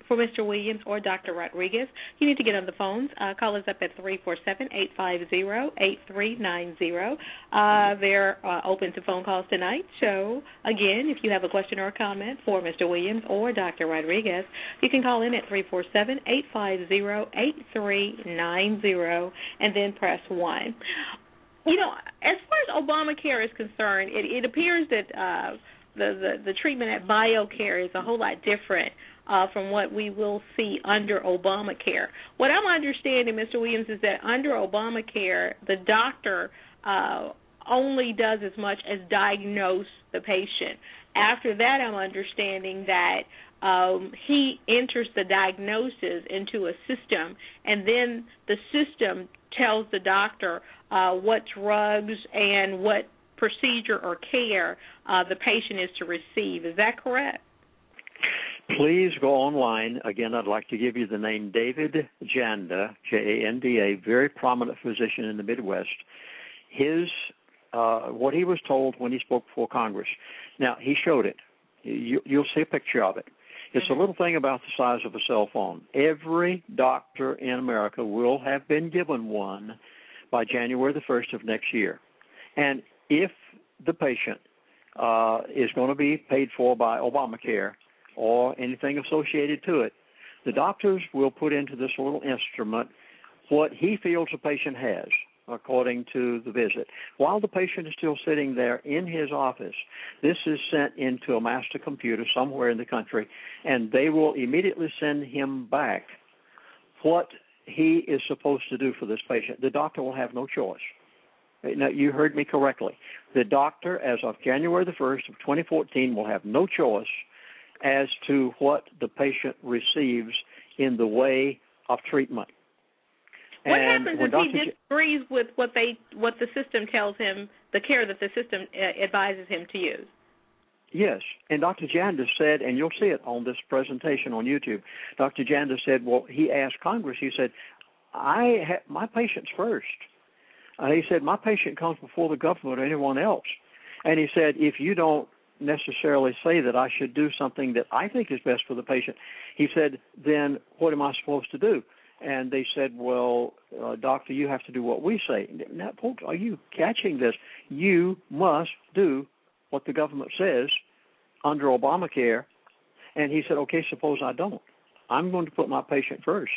for Mister Williams or Doctor Rodriguez, you need to get on the phones. Uh, call us up at three four seven, eight five zero, eight three nine zero. Uh, they're uh, open to phone calls tonight. So, again, if you have a question or a comment for Mister Williams or Doctor Rodriguez, you can call in at three four seven, eight five zero, eight three nine zero and then press one. You know, as far as Obamacare is concerned, it, it appears that uh, the, the, the treatment at BioCare is a whole lot different uh, from what we will see under Obamacare. What I'm understanding, Mister Williams, is that under Obamacare, the doctor uh, only does as much as diagnose the patient. After that, I'm understanding that um, he enters the diagnosis into a system, and then the system tells the doctor uh, what drugs and what procedure or care uh, the patient is to receive. Is that correct? Please go online. Again, I'd like to give you the name David Janda, J A N D A, very prominent physician in the Midwest. His uh, what he was told when he spoke before Congress. Now, he showed it. You, you'll see a picture of it. It's a little thing about the size of a cell phone. Every doctor in America will have been given one by January the first of next year. And if the patient uh, is going to be paid for by Obamacare or anything associated to it, the doctors will put into this little instrument what he feels the patient has, according to the visit. While the patient is still sitting there in his office, this is sent into a master computer somewhere in the country, and they will immediately send him back what he is supposed to do for this patient. The doctor will have no choice. Now, you heard me correctly. The doctor, as of January the first of twenty fourteen, will have no choice as to what the patient receives in the way of treatment. What and happens if Doctor he disagrees with what they what the system tells him, the care that the system uh, advises him to use? Yes, and Doctor Janda said, and you'll see it on this presentation on YouTube, Doctor Janda said, well, he asked Congress, he said, I ha- my patient's first. Uh, he said, my patient comes before the government or anyone else. And he said, if you don't necessarily say that I should do something that I think is best for the patient, he said, then what am I supposed to do? And they said, well, uh, doctor, you have to do what we say. Now, folks, are you catching this? You must do what the government says under Obamacare. And he said, okay, suppose I don't. I'm going to put my patient first.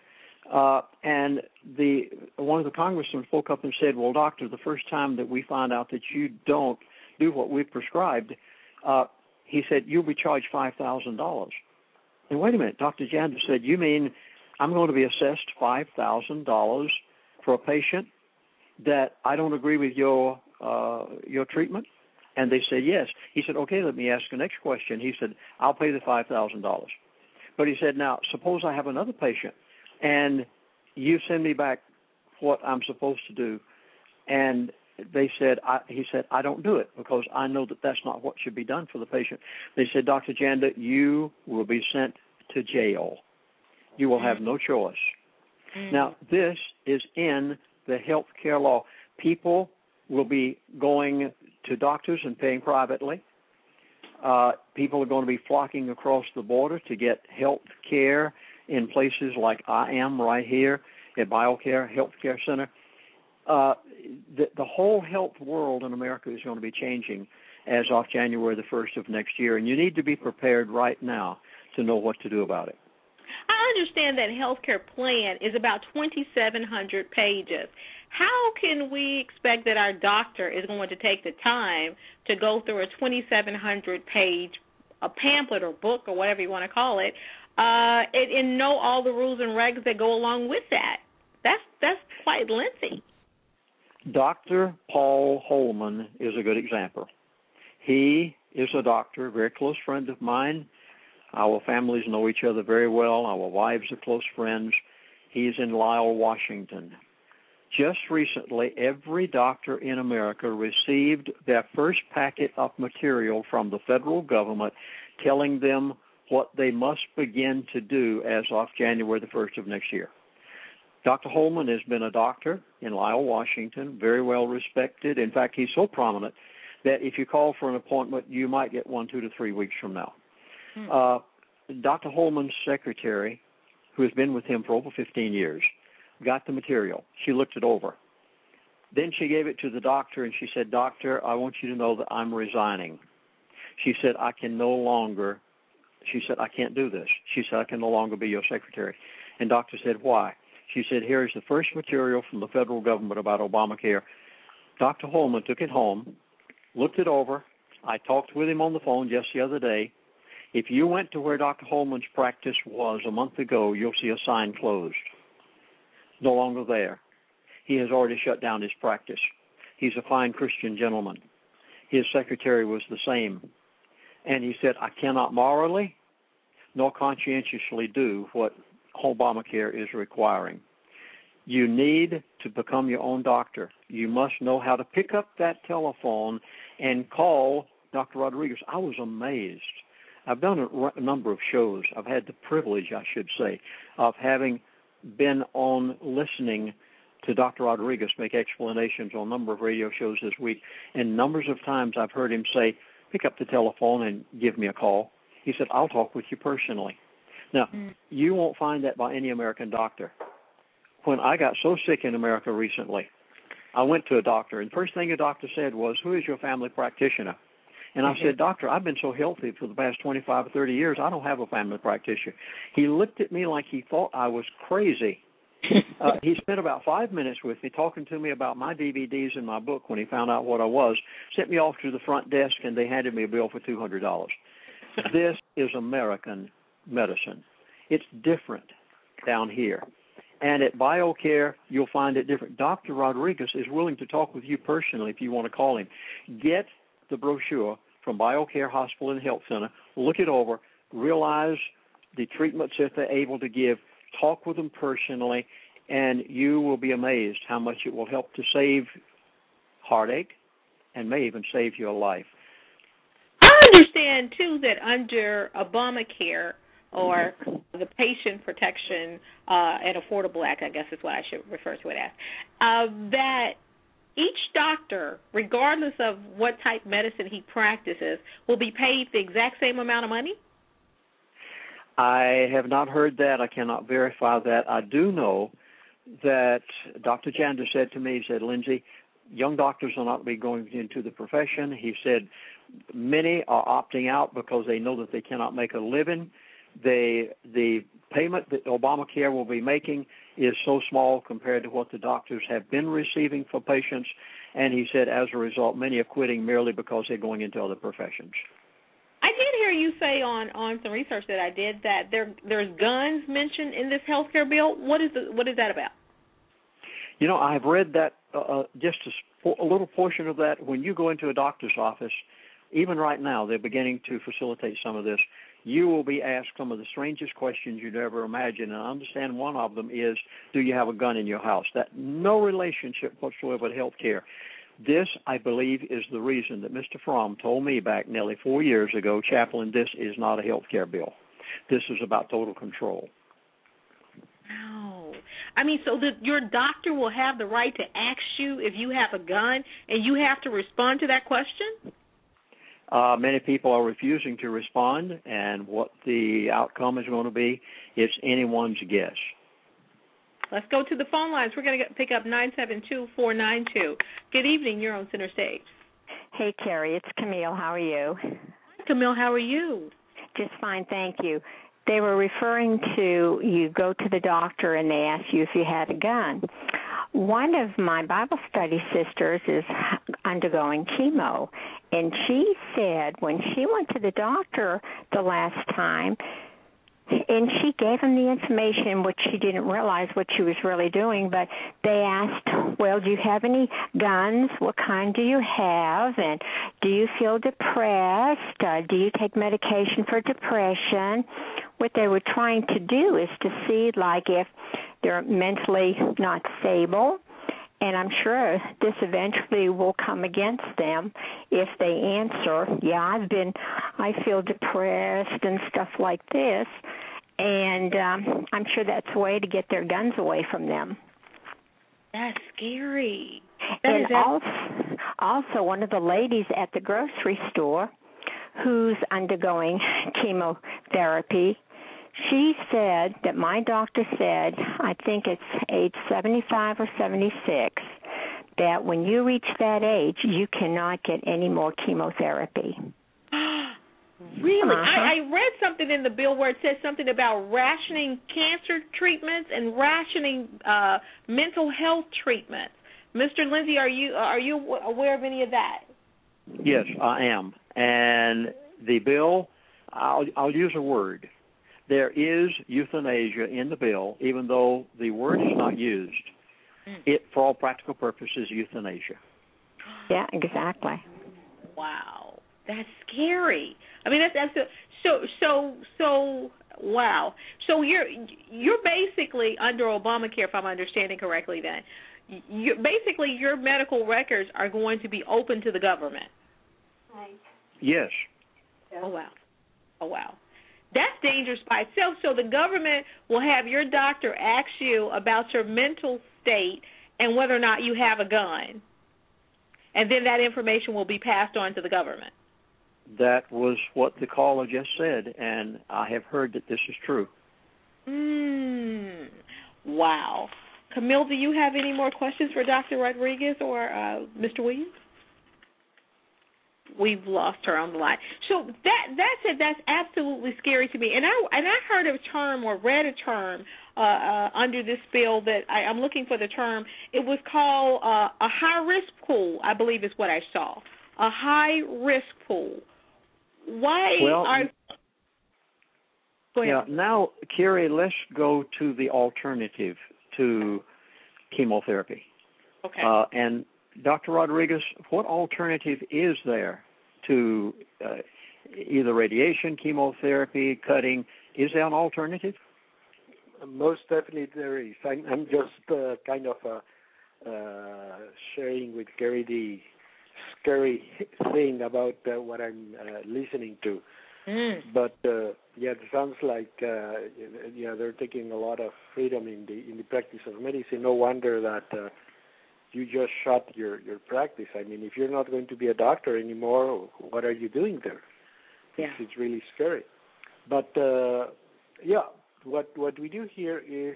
Uh, and the one of the congressmen spoke up and said, well, doctor, the first time that we find out that you don't do what we prescribed, uh, he said, you'll be charged five thousand dollars. And wait a minute, Doctor Janda said, you mean I'm going to be assessed five thousand dollars for a patient that I don't agree with your uh, your treatment? And they said, yes. He said, okay, let me ask the next question. He said, I'll pay the five thousand dollars. But he said, now, suppose I have another patient, and you send me back what I'm supposed to do, and they said, I, he said, I don't do it because I know that that's not what should be done for the patient. They said, Doctor Janda, you will be sent to jail. You will have no choice. Mm. Now, this is in the health care law. People will be going to doctors and paying privately. Uh, people are going to be flocking across the border to get health care in places like I am right here at BioCare Health Care Center. Uh, the, the whole health world in America is going to be changing as of January the first of next year, and you need to be prepared right now to know what to do about it. I understand that health care plan is about twenty-seven hundred pages. How can we expect that our doctor is going to take the time to go through a twenty-seven hundred page a pamphlet or book or whatever you want to call it, uh, and, and know all the rules and regs that go along with that? That's that's quite lengthy. Doctor Paul Holman is a good example. He is a doctor, a very close friend of mine. Our families know each other very well. Our wives are close friends. He's in Lisle, Washington. Just recently, every doctor in America received their first packet of material from the federal government telling them what they must begin to do as of January the first of next year. Doctor Holman has been a doctor in Lisle, Washington, very well respected. In fact, he's so prominent that if you call for an appointment, you might get one two to three weeks from now. Hmm. Uh, Doctor Holman's secretary, who has been with him for over fifteen years, got the material. She looked it over. Then she gave it to the doctor, and she said, Doctor, I want you to know that I'm resigning. She said, I can no longer, she said, I can't do this. She said, I can no longer be your secretary. And doctor said, why? She said, here is the first material from the federal government about Obamacare. Doctor Holman took it home, looked it over. I talked with him on the phone just the other day. If you went to where Doctor Holman's practice was a month ago, you'll see a sign closed. No longer there. He has already shut down his practice. He's a fine Christian gentleman. His secretary was the same. And he said, I cannot morally nor conscientiously do what Obamacare is requiring. You need to become your own doctor. You must know how to pick up that telephone and call Doctor Rodriguez. I was amazed. I've done a, a number of shows. I've had the privilege, I should say, of having been on listening to Doctor Rodriguez make explanations on a number of radio shows this week, and numbers of times I've heard him say, pick up the telephone and give me a call. He said, I'll talk with you personally. Now, mm. you won't find that by any American doctor. When I got so sick in America recently, I went to a doctor, and the first thing a doctor said was, who is your family practitioner? And I said, Doctor, I've been so healthy for the past twenty-five or thirty years, I don't have a family practitioner. He looked at me like he thought I was crazy. uh, he spent about five minutes with me talking to me about my D V Ds and my book when he found out what I was, sent me off to the front desk, and they handed me a bill for two hundred dollars. This is American medicine. It's different down here. And at BioCare, you'll find it different. Doctor Rodriguez is willing to talk with you personally if you want to call him. Get the brochure from BioCare Hospital and Health Center, look it over, realize the treatments that they're able to give, talk with them personally, and you will be amazed how much it will help to save heartache and may even save your life. I understand, too, that under Obamacare, or the Patient Protection uh, and Affordable Act, I guess is what I should refer to it as, uh, that each doctor, regardless of what type of medicine he practices, will be paid the exact same amount of money? I have not heard that. I cannot verify that. I do know that Doctor Jander said to me, he said, Lindsay, young doctors will not be going into the profession. He said many are opting out because they know that they cannot make a living. They, the payment that Obamacare will be making is so small compared to what the doctors have been receiving for patients. And he said, as a result, many are quitting merely because they're going into other professions. I did hear you say on, on some research that I did that there there's guns mentioned in this health care bill. What is the, what is that about? You know, I've read that, uh, just a, a little portion of that. When you go into a doctor's office, even right now, they're beginning to facilitate some of this. You will be asked some of the strangest questions you'd ever imagine, and I understand one of them is, do you have a gun in your house? That no relationship whatsoever with health care. This, I believe, is the reason that Mister Fromm told me back nearly four years ago, Chaplain, this is not a health care bill. This is about total control. Wow. I mean, so that your doctor will have the right to ask you if you have a gun, and you have to respond to that question? Uh, many people are refusing to respond, and what the outcome is going to be, it's anyone's guess. Let's go to the phone lines. We're going to pick up nine seven two, four nine two. Good evening. You're on Center Stage. Hey, Terry. It's Camille. How are you? Hi, Camille. How are you? Just fine, thank you. They were referring to you go to the doctor and they ask you if you had a gun. One of my Bible study sisters is undergoing chemo, and she said when she went to the doctor the last time, and she gave him the information, which she didn't realize what she was really doing, but they asked, well, do you have any guns? What kind do you have? And do you feel depressed? Uh, do you take medication for depression? What they were trying to do is to see, like, if they're mentally not stable, and I'm sure this eventually will come against them if they answer, yeah, I've been, I feel depressed and stuff like this, and um, I'm sure that's a way to get their guns away from them. That's scary. That and is also, also, one of the ladies at the grocery store who's undergoing chemotherapy. She said that my doctor said, I think it's age seventy-five or seventy-six, that when you reach that age, you cannot get any more chemotherapy. Really? Uh-huh. I, I read something in the bill where it said something about rationing cancer treatments and rationing uh, mental health treatments. Mister Lindsay, are you are you aware of any of that? Yes, I am. And the bill, I'll, I'll use a word. There is euthanasia in the bill, even though the word is not used. Mm. It, for all practical purposes, euthanasia. Yeah, exactly. Wow, that's scary. I mean, that's that's so so so. Wow. So you're you're basically under Obamacare, if I'm understanding correctly. Then, you basically your medical records are going to be open to the government. Right. Yes. Oh wow. Oh wow. That's dangerous by itself. So the government will have your doctor ask you about your mental state and whether or not you have a gun, and then that information will be passed on to the government. That was what the caller just said, and I have heard that this is true. Mm. Wow. Camille, do you have any more questions for Doctor Rodriguez or uh, Mister Williams? We've lost her on the line. So that that's it. That's absolutely scary to me. And I and I heard a term or read a term uh, uh, under this bill that I, I'm looking for the term. It was called uh, a high risk pool, I believe is what I saw. A high risk pool. Why well, are? Go ahead. Yeah. Now, Carrie, let's go to the alternative to chemotherapy. Okay. Uh, and Doctor Rodriguez, what alternative is there to uh, either radiation, chemotherapy, cutting? Is there an alternative? Most definitely there is. I'm, I'm just uh, kind of uh, uh, sharing with Gary the scary thing about uh, what I'm uh, listening to. Mm. But uh, yeah, it sounds like uh, yeah they're taking a lot of freedom in the in the practice of medicine. No wonder that. Uh, You just shut your, your practice. I mean, if you're not going to be a doctor anymore, what are you doing there? Yeah. It's, it's really scary. But, uh, yeah, what what we do here is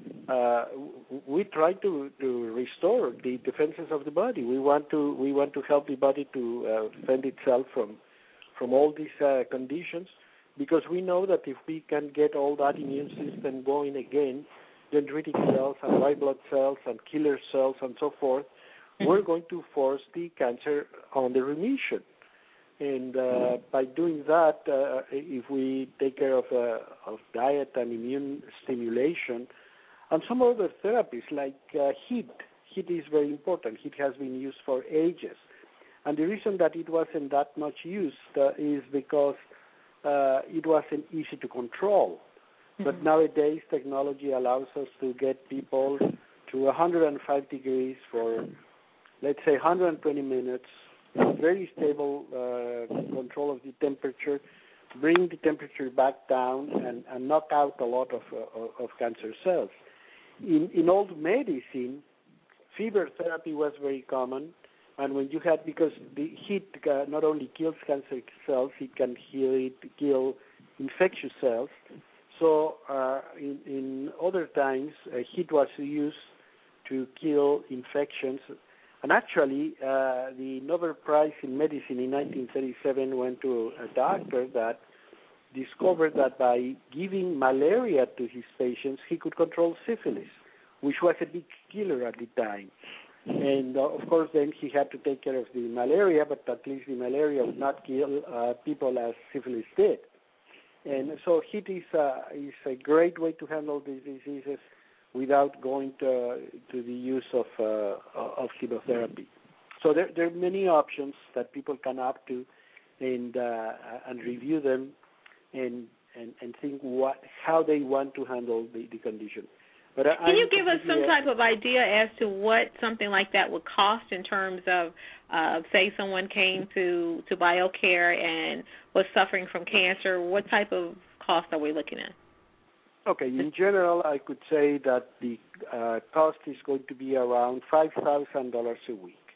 uh, we try to, to restore the defenses of the body. We want to we want to help the body to uh, defend itself from from all these uh, conditions, because we know that if we can get all that immune system going again, dendritic cells and white blood cells and killer cells and so forth, mm-hmm. we're going to force the cancer on the remission. And uh, by doing that, uh, if we take care of, uh, of diet and immune stimulation, and some other therapies like uh, heat, heat is very important. Heat has been used for ages. And the reason that it wasn't that much used uh, is because uh, it wasn't easy to control. But nowadays, technology allows us to get people to one hundred five degrees for, let's say, one hundred twenty minutes, very stable uh, control of the temperature, bring the temperature back down, and, and knock out a lot of, uh, of cancer cells. In, in old medicine, fever therapy was very common, and when you had, because the heat uh, not only kills cancer cells, it can heal, it kill infectious cells. So uh, in, in other times, uh, heat was used to kill infections. And actually, uh, the Nobel Prize in Medicine in nineteen thirty-seven went to a doctor that discovered that by giving malaria to his patients, he could control syphilis, which was a big killer at the time. And, uh, of course, then he had to take care of the malaria, but at least the malaria would not kill uh, people as syphilis did. And so heat is, uh, is a great way to handle these diseases without going to, to the use of, uh, of chemotherapy. So there, there are many options that people can opt to and, uh, and review them and, and, and think what, how they want to handle the, the condition. But Can I'm you give us some type of idea as to what something like that would cost in terms of, uh, say, someone came to, to BioCare and was suffering from cancer? What type of cost are we looking at? Okay, in general, I could say that the uh, cost is going to be around five thousand dollars a week.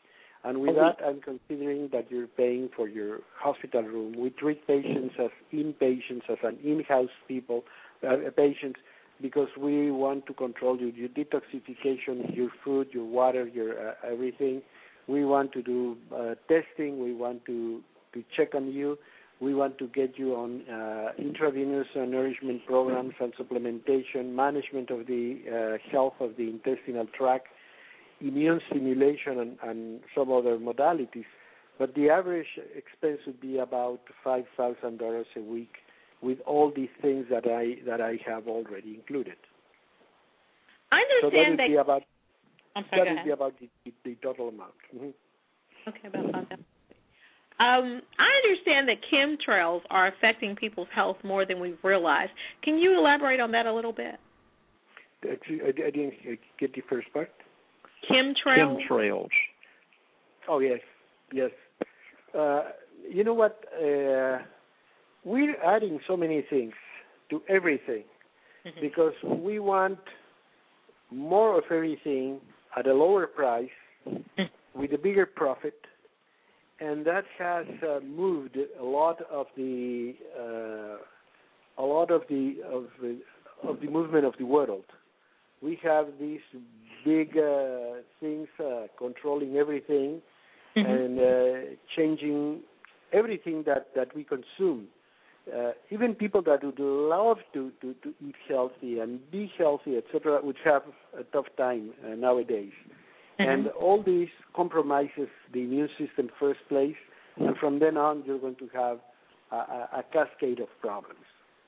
And with that, I'm considering that you're paying for your hospital room. We treat patients as inpatients, as an in-house people, uh, patients, because we want to control your, your detoxification, your food, your water, your uh, everything. We want to do uh, testing. We want to, to check on you. We want to get you on uh, intravenous uh, nourishment programs and supplementation, management of the uh, health of the intestinal tract, immune stimulation, and, and some other modalities. But the average expense would be about five thousand dollars a week with all these things that I that I have already included. I understand so that. Would that be about, I'm sorry, that would be about the, the, the total amount. Mm-hmm. Okay, about five thousand. Um, I understand that chemtrails are affecting people's health more than we've realized. Can you elaborate on that a little bit? Actually, I, I didn't get the first part. Chemtrails? Chemtrails. Oh, yes, yes. Uh, you know what? Uh, we're adding so many things to everything mm-hmm. because we want more of everything at a lower price with a bigger profit. And that has uh, moved a lot of the uh, a lot of the of the of the movement of the world. We have these big uh, things uh, controlling everything mm-hmm. and uh, changing everything that, that we consume. Uh, even people that would love to, to, to eat healthy and be healthy, et cetera, would have a tough time uh, nowadays. Mm-hmm. And all this compromises the immune system first place, and from then on you're going to have a, a, a cascade of problems.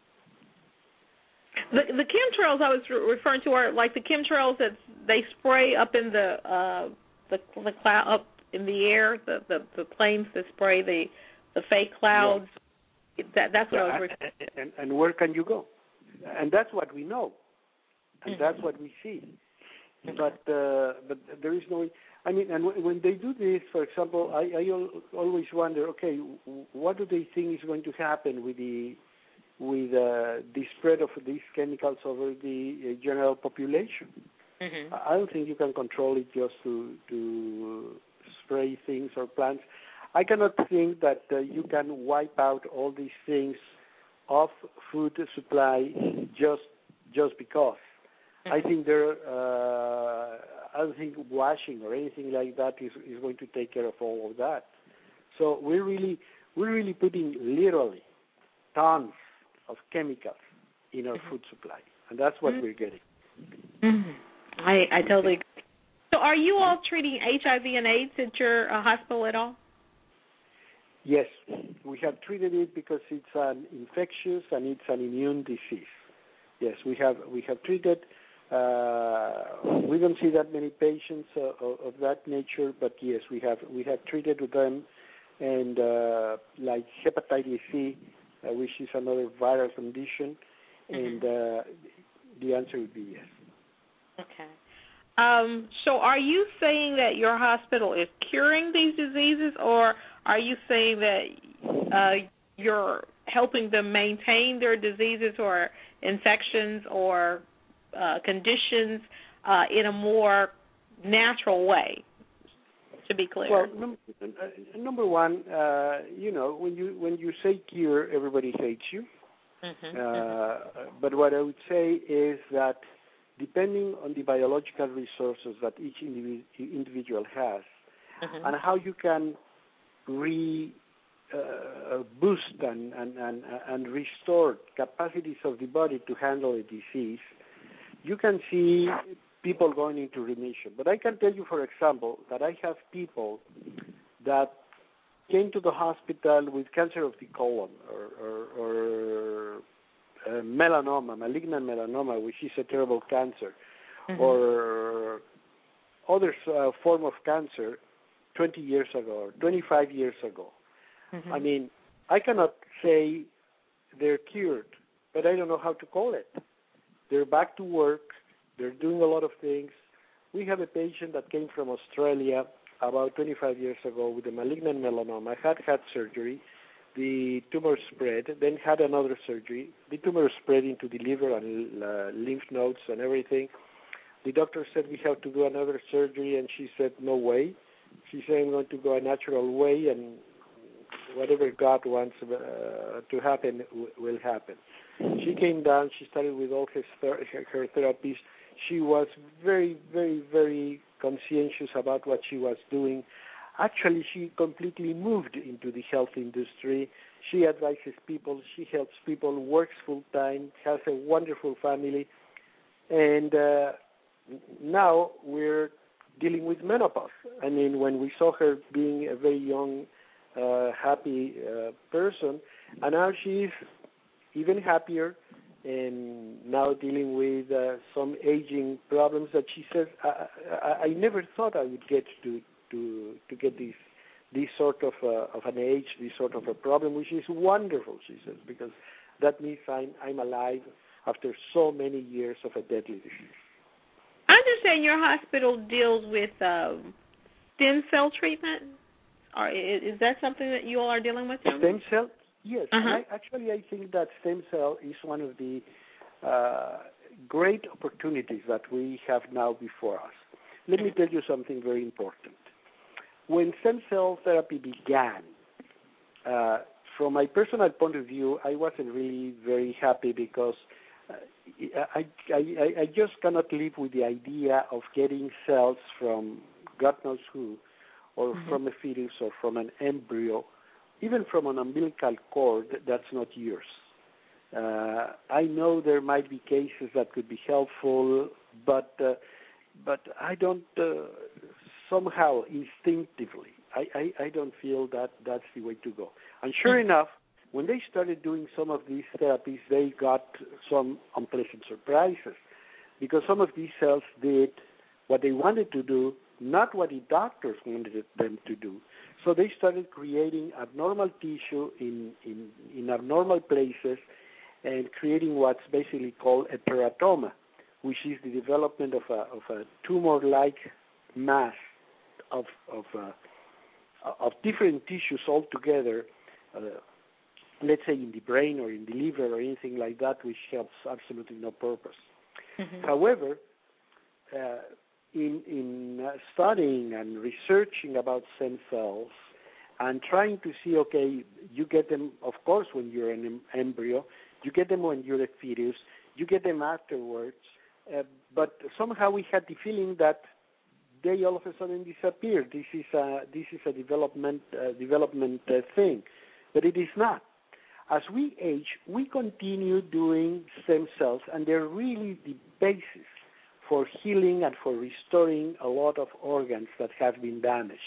The, the chemtrails I was re- referring to are like the chemtrails that they spray up in the uh, the, the cloud up in the air, the, the, the planes that spray the the fake clouds. Yes. That, that's what yeah, I was referring to. And, and where can you go? And that's what we know, and mm-hmm. that's what we see. But uh, but there is no. I mean, and w- when they do this, for example, I, I al- always wonder. Okay, what do they think is going to happen with the with uh, the spread of these chemicals over the uh, general population? Mm-hmm. I don't think you can control it just to to spray things or plants. I cannot think that uh, you can wipe out all these things off food supply just just because. I think there. Uh, I don't think washing or anything like that is, is going to take care of all of that. So we're really we're really putting literally tons of chemicals in our mm-hmm. food supply, and that's what mm-hmm. we're getting. Mm-hmm. I I totally agree. So, are you all treating H I V and AIDS at your uh, hospital at all? Yes, we have treated it because it's an infectious and it's an immune disease. Yes, we have we have treated. Uh, we don't see that many patients uh, of, of that nature, but yes, we have we have treated with them, and uh, like hepatitis C, uh, which is another viral condition, and uh, the answer would be yes. Okay. Um, so, are you saying that your hospital is curing these diseases, or are you saying that uh, you're helping them maintain their diseases or infections or Uh, conditions uh, in a more natural way, to be clear? Well, num- number one, uh, you know, when you when you say cure, everybody hates you. Mm-hmm. Uh, but what I would say is that depending on the biological resources that each individ- individual has, mm-hmm. and how you can re uh, boost and, and, and, and restore capacities of the body to handle a disease, you can see people going into remission. But I can tell you, for example, that I have people that came to the hospital with cancer of the colon or, or, or uh, melanoma, malignant melanoma, which is a terrible cancer, mm-hmm. or other uh, form of cancer twenty years ago or twenty-five years ago. Mm-hmm. I mean, I cannot say they're cured, but I don't know how to call it. They're back to work. They're doing a lot of things. We have a patient that came from Australia about twenty-five years ago with a malignant melanoma, had had surgery. The tumor spread, then had another surgery. The tumor spread into the liver and uh, lymph nodes and everything. The doctor said, we have to do another surgery, and she said, no way. She said, I'm going to go a natural way, and whatever God wants uh, to happen w- will happen. She came down. She started with all her, ther- her therapies. She was very, very, very conscientious about what she was doing. Actually, she completely moved into the health industry. She advises people. She helps people, works full-time, has a wonderful family. And uh, now we're dealing with menopause. I mean, when we saw her being a very young, uh, happy uh, person, and now she's even happier and now dealing with uh, some aging problems that she says, I, I, I never thought I would get to to, to get this this sort of uh, of an age, this sort of a problem, which is wonderful, she says, because that means I'm, I'm alive after so many years of a deadly disease. I understand your hospital deals with um, stem cell treatment. Or is, is that something that you all are dealing with? Stem cell? Yes. Uh-huh. I, actually, I think that stem cell is one of the uh, great opportunities that we have now before us. Let me tell you something very important. When stem cell therapy began, uh, from my personal point of view, I wasn't really very happy because uh, I, I, I just cannot live with the idea of getting cells from God knows who, or mm-hmm. from a fetus or from an embryo, even from an umbilical cord that's not yours. Uh, I know there might be cases that could be helpful, but uh, but I don't, uh, somehow, instinctively, I, I, I don't feel that that's the way to go. And sure mm-hmm. enough, when they started doing some of these therapies, they got some unpleasant surprises, because some of these cells did what they wanted to do, not what the doctors wanted them to do. So they started creating abnormal tissue in, in, in abnormal places and creating what's basically called a teratoma, which is the development of a, of a tumor-like mass of of, uh, of different tissues all together, uh, let's say in the brain or in the liver or anything like that, which helps absolutely no purpose. Mm-hmm. However, uh, in, in uh, studying and researching about stem cells and trying to see, okay, you get them, of course, when you're an embryo, you get them when you're a fetus, you get them afterwards, uh, but somehow we had the feeling that they all of a sudden disappeared. This is a, this is a development, uh, development uh, thing, but it is not. As we age, we continue doing stem cells, and they're really the basis for healing and for restoring a lot of organs that have been damaged.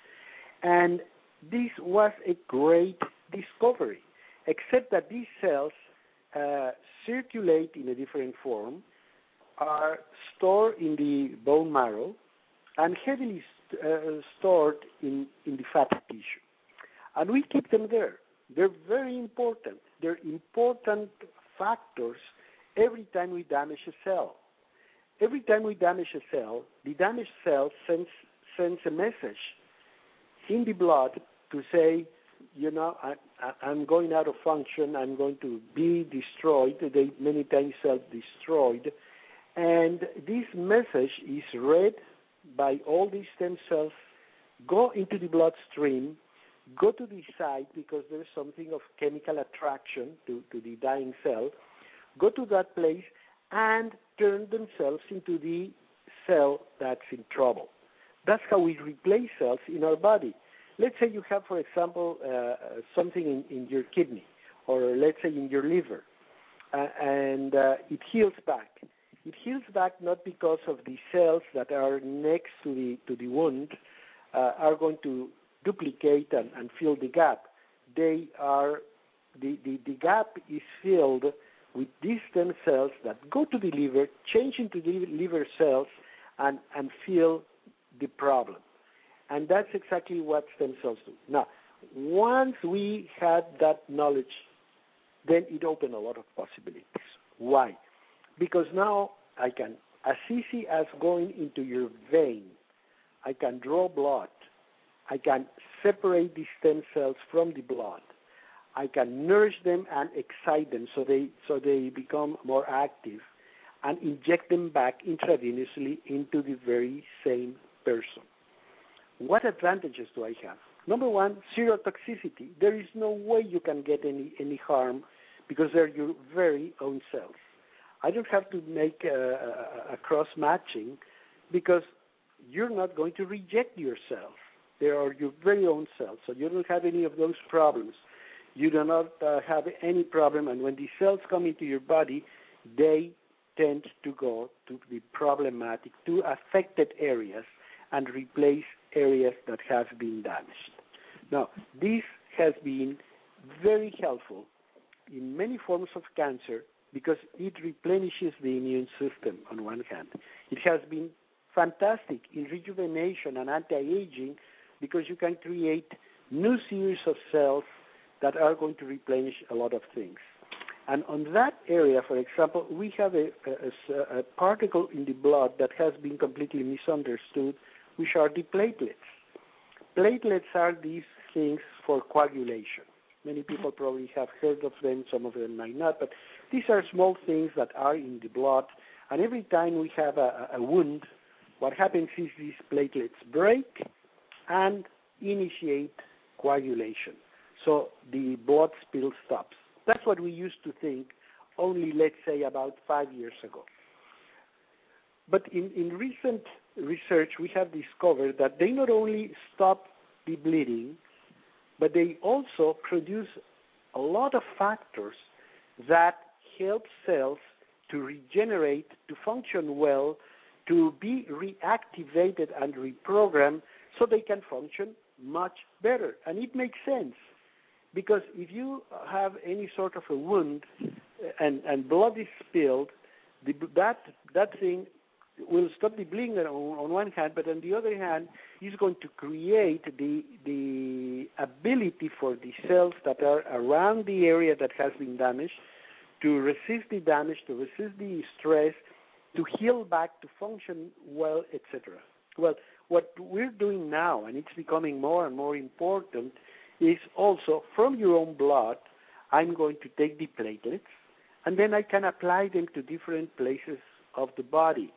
And this was a great discovery, except that these cells uh, circulate in a different form, are stored in the bone marrow, and heavily st- uh, stored in, in the fat tissue. And we keep them there. They're very important. They're important factors every time we damage a cell. Every time we damage a cell, the damaged cell sends, sends a message in the blood to say, you know, I, I, I'm going out of function, I'm going to be destroyed. They many times self-destroyed. And this message is read by all these stem cells, go into the bloodstream, go to the site because there's something of chemical attraction to, to the dying cell, go to that place and turn themselves into the cell that's in trouble. That's how we replace cells in our body. Let's say you have, for example, uh, something in, in your kidney, or let's say in your liver, uh, and uh, it heals back. It heals back not because of the cells that are next to the to the wound uh, are going to duplicate and, and fill the gap. They are the, the, the gap is filled with these stem cells that go to the liver, change into the liver cells, and, and fill the problem. And that's exactly what stem cells do. Now, once we had that knowledge, then it opened a lot of possibilities. Why? Because now I can, as easy as going into your vein, I can draw blood. I can separate these stem cells from the blood. I can nourish them and excite them so they so they become more active, and inject them back intravenously into the very same person. what advantages do I have? Number one, zero toxicity. There is no way you can get any, any harm because they're your very own cells. I don't have to make a, a, a cross-matching because you're not going to reject your cells. They are your very own cells, so you don't have any of those problems. You do not uh, have any problem, and when these cells come into your body, they tend to go to the problematic, to affected areas and replace areas that have been damaged. Now, this has been very helpful in many forms of cancer because it replenishes the immune system on one hand. It has been fantastic in rejuvenation and anti-aging because you can create new series of cells that are going to replenish a lot of things. And on that area, for example, we have a, a, a particle in the blood that has been completely misunderstood, which are the platelets. Platelets are these things for coagulation. Many people probably have heard of them, some of them might not, but these are small things that are in the blood, and every time we have a, a wound, what happens is these platelets break and initiate coagulation. So the blood spill stops. That's what we used to think only, let's say, about five years ago. But in, in recent research, we have discovered that they not only stop the bleeding, but they also produce a lot of factors that help cells to regenerate, to function well, to be reactivated and reprogrammed so they can function much better. And it makes sense because if you have any sort of a wound and, and blood is spilled, the, that, that thing will stop the bleeding on, on one hand, but on the other hand, is going to create the, the ability for the cells that are around the area that has been damaged to resist the damage, to resist the stress, to heal back, to function well, et cetera. Well, what we're doing now, and it's becoming more and more important, is also from your own blood, I'm going to take the platelets, and then I can apply them to different places of the body.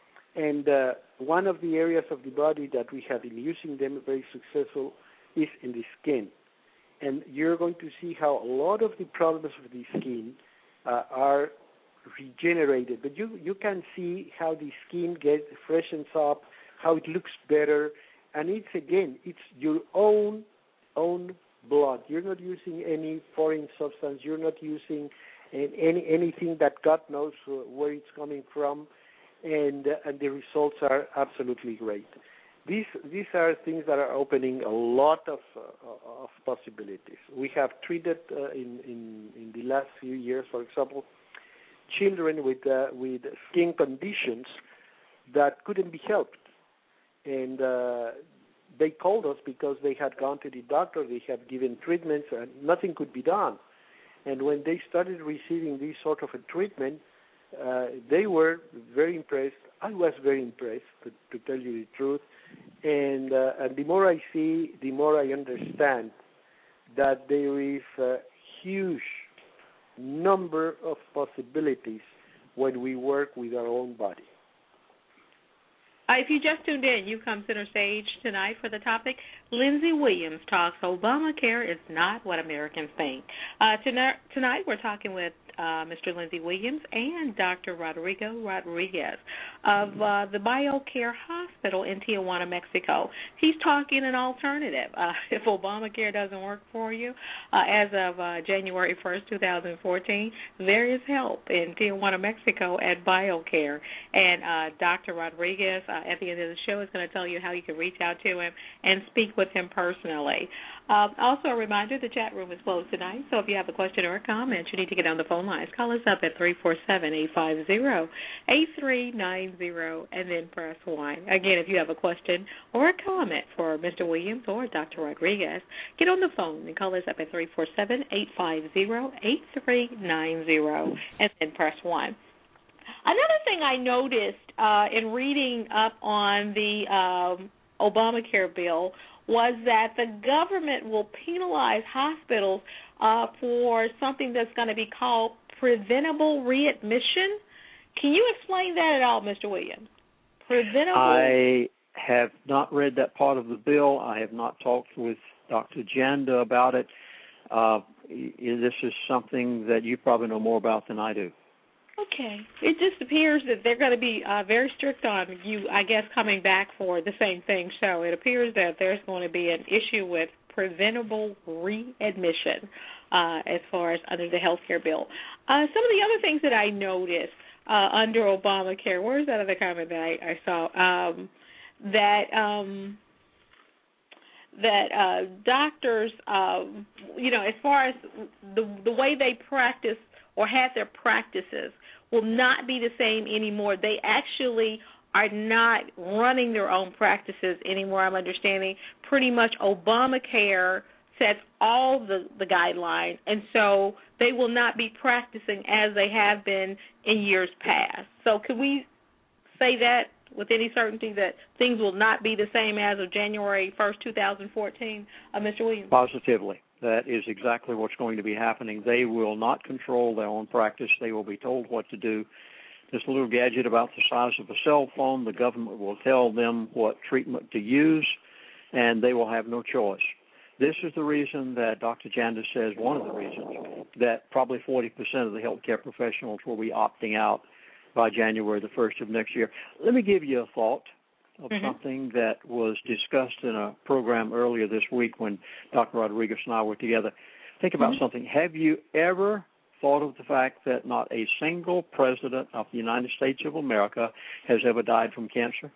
And uh, one of the areas of the body that we have been using them very successful is in the skin. And you're going to see how a lot of the problems of the skin uh, are regenerated. But you, you can see how the skin gets freshens up, how it looks better. And it's, again, it's your own, own blood. You're not using any foreign substance. You're not using any anything that God knows where it's coming from. And, uh, and the results are absolutely great. These these are things that are opening a lot of uh, of possibilities. We have treated uh, in, in in the last few years, for example, children with uh, with skin conditions that couldn't be helped, and uh, they called us because they had gone to the doctor, they had given treatments, and nothing could be done. And when they started receiving this sort of a treatment, Uh, they were very impressed. I was very impressed, to, to tell you the truth. And, uh, and the more I see, the more I understand that there is a huge number of possibilities when we work with our own body. Uh, if you just tuned in, you come center stage tonight for the topic, Lindsey Williams talks Obamacare is not what Americans think. Uh, tonight, tonight we're talking with uh, Mister Lindsey Williams and Doctor Rodrigo Rodriguez of uh, the BioCare Hospital in Tijuana, Mexico. He's talking an alternative. Uh, if Obamacare doesn't work for you, uh, as of uh, January first, twenty fourteen, there is help in Tijuana, Mexico at BioCare. And uh, Doctor Rodriguez, uh, at the end of the show, is going to tell you how you can reach out to him and speak with him personally. Um, also, a reminder, the chat room is closed tonight, so if you have a question or a comment, you need to get on the phone lines. Call us up at three four seven, eight five zero, eight three nine zero and then press one. Again, if you have a question or a comment for Mister Williams or Doctor Rodriguez, get on the phone and call us up at three four seven, eight five zero, eight three nine zero and then press one. Another thing I noticed uh, in reading up on the um, Obamacare bill was that the government will penalize hospitals uh, for something that's going to be called preventable readmission. Can you explain that at all, Mister Williams? Preventable. I have not read that part of the bill. I have not talked with Doctor Janda about it. Uh, this is something that you probably know more about than I do. Okay. It just appears that they're going to be uh, very strict on you, I guess, coming back for the same thing. So it appears that there's going to be an issue with preventable readmission uh, as far as under the health care bill. Uh, some of the other things that I noticed uh, under Obamacare, where's that other comment that I, I saw? Um, that um, that uh, doctors, uh, you know, as far as the the way they practice or have their practices will not be the same anymore. They actually are not running their own practices anymore, I'm understanding. Pretty much Obamacare sets all the, the guidelines, and so they will not be practicing as they have been in years past. So can we say that with any certainty that things will not be the same as of January first, two thousand fourteen, uh, Mister Williams? Positively. That is exactly what's going to be happening. They will not control their own practice. They will be told what to do. This little gadget about the size of a cell phone, the government will tell them what treatment to use, and they will have no choice. This is the reason that Doctor Janda says, one of the reasons, that probably forty percent of the healthcare professionals will be opting out by January the first of next year. Let me give you a thought of mm-hmm. something that was discussed in a program earlier this week when Doctor Rodriguez and I were together. Think about mm-hmm. something. Have you ever thought of the fact that not a single president of the United States of America has ever died from cancer?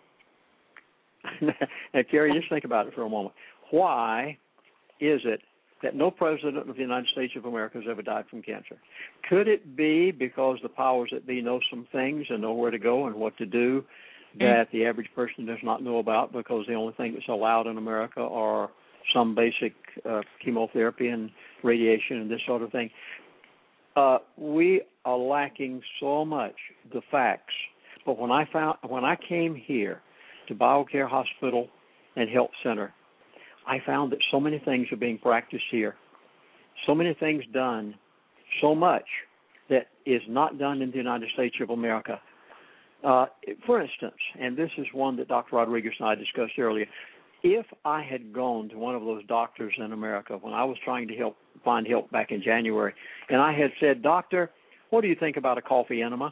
Now, Carrie, just think about it for a moment. Why is it that no president of the United States of America has ever died from cancer? Could it be because the powers that be know some things and know where to go and what to do that the average person does not know about, because the only thing that's allowed in America are some basic uh, chemotherapy and radiation and this sort of thing? Uh, we are lacking so much the facts. But when I found when I came here to BioCare Hospital and Health Center, I found that so many things are being practiced here, so many things done, so much that is not done in the United States of America. Uh, for instance, and this is one that Doctor Rodriguez and I discussed earlier, if I had gone to one of those doctors in America when I was trying to help find help back in January, and I had said, "Doctor, what do you think about a coffee enema?"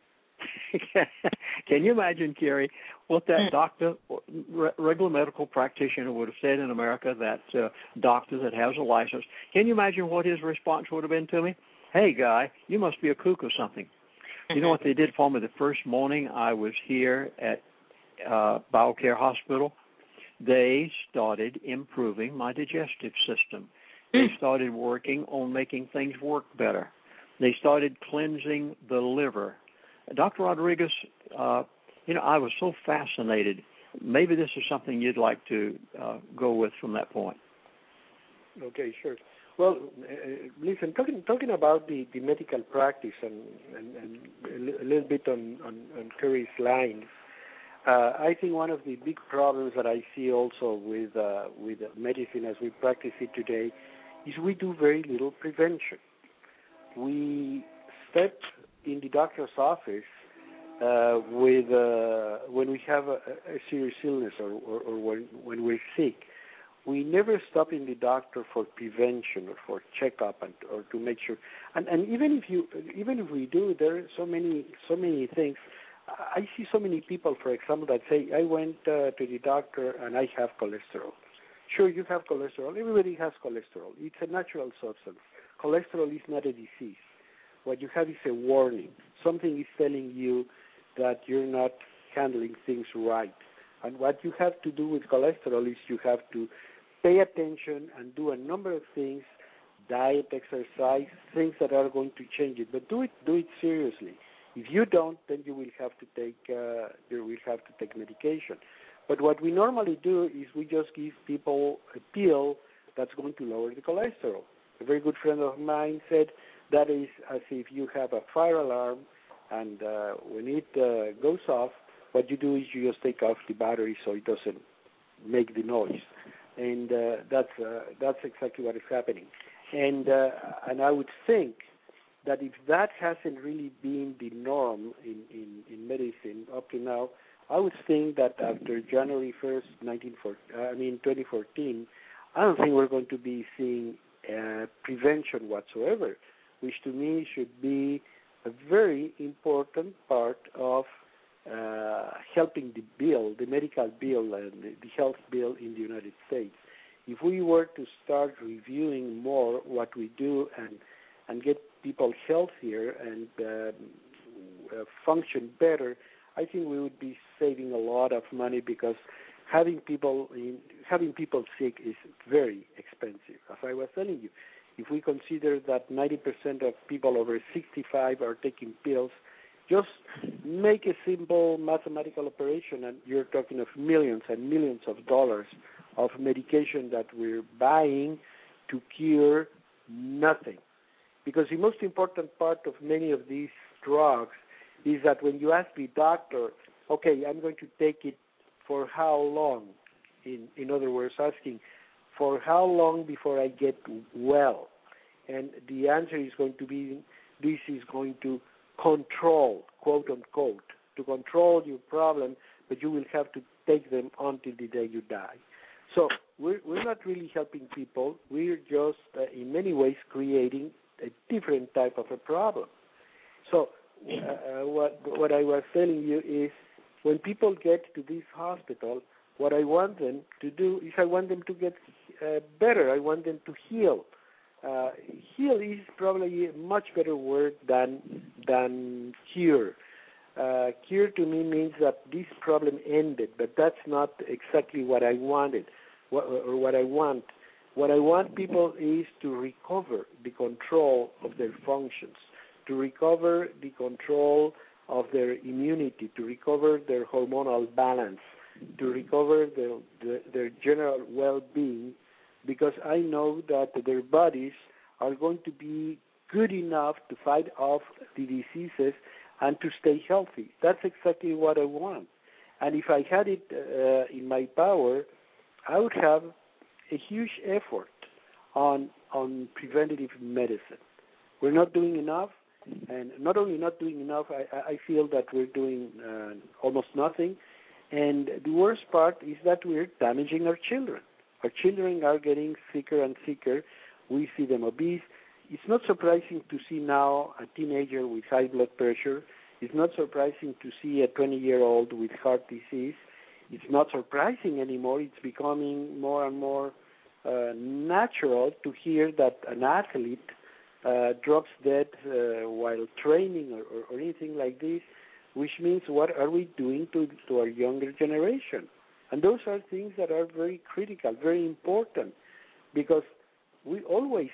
Can you imagine, Carrie, what that doctor, regular medical practitioner would have said in America, that uh, doctor that has a license? Can you imagine what his response would have been to me? "Hey, guy, you must be a kook or something." You know what they did for me the first morning I was here at uh, BioCare Hospital? They started improving my digestive system. They started working on making things work better. They started cleansing the liver. Doctor Rodriguez, uh, you know, I was so fascinated. Maybe this is something you'd like to uh, go with from that point. Okay, sure. Well, uh, listen, talking talking about the, the medical practice and, and, and a little bit on, on, on Kerry's lines, uh, I think one of the big problems that I see also with uh, with medicine as we practice it today is we do very little prevention. We step in the doctor's office uh, with uh, when we have a, a serious illness or, or, or when, when we're sick. We never stop in the doctor for prevention or for checkup and or to make sure. And, and even if you, even if we do, there are so many, so many things. I see so many people, for example, that say, "I went uh, to the doctor and I have cholesterol." Sure, you have cholesterol. Everybody has cholesterol. It's a natural substance. Cholesterol is not a disease. What you have is a warning. Something is telling you that you're not handling things right. And what you have to do with cholesterol is you have to pay attention and do a number of things, diet, exercise, things that are going to change it. But do it, do it seriously. If you don't, then you will have to take, uh, you will have to take medication. But what we normally do is we just give people a pill that's going to lower the cholesterol. A very good friend of mine said that is as if you have a fire alarm, and uh, when it uh, goes off, what you do is you just take off the battery so it doesn't make the noise. And uh, that's uh, that's exactly what is happening. And uh, and I would think that if that hasn't really been the norm in, in, in medicine up to now, I would think that after January first, nineteen fourteen, uh, I mean twenty fourteen, I don't think we're going to be seeing uh, prevention whatsoever, which to me should be a very important part of uh, helping the bill, the medical bill and the, the health bill in the United States. If we were to start reviewing more what we do and and get people healthier and uh, uh, function better, I think we would be saving a lot of money, because having people in, having people sick is very expensive. As I was telling you, if we consider that ninety percent of people over sixty-five are taking pills, just make a simple mathematical operation, and you're talking of millions and millions of dollars of medication that we're buying to cure nothing. Because the most important part of many of these drugs is that when you ask the doctor, okay, I'm going to take it for how long? In, in other words, asking, for how long before I get well? And the answer is going to be, this is going to control, quote unquote, to control your problem, but you will have to take them until the day you die. So we're, we're not really helping people. We're just, uh, in many ways, creating a different type of a problem. So uh, what, what I was telling you is, when people get to this hospital, what I want them to do is I want them to get uh, better. I want them to heal. Uh, heal is probably a much better word than than cure. Uh, cure to me means that this problem ended, but that's not exactly what I wanted, what, or what I want. What I want people is to recover the control of their functions, to recover the control of their immunity, to recover their hormonal balance, to recover their, their, their general well-being, because I know that their bodies are going to be good enough to fight off the diseases and to stay healthy. That's exactly what I want. And if I had it uh, in my power, I would have a huge effort on on preventative medicine. We're not doing enough, and not only not doing enough, I, I feel that we're doing uh, almost nothing. And the worst part is that we're damaging our children. Our children are getting sicker and sicker. We see them obese. It's not surprising to see now a teenager with high blood pressure. It's not surprising to see a twenty-year-old with heart disease. It's not surprising anymore. It's becoming more and more uh, natural to hear that an athlete uh, drops dead uh, while training or, or, or anything like this, which means what are we doing to, to our younger generation? And those are things that are very critical, very important, because we always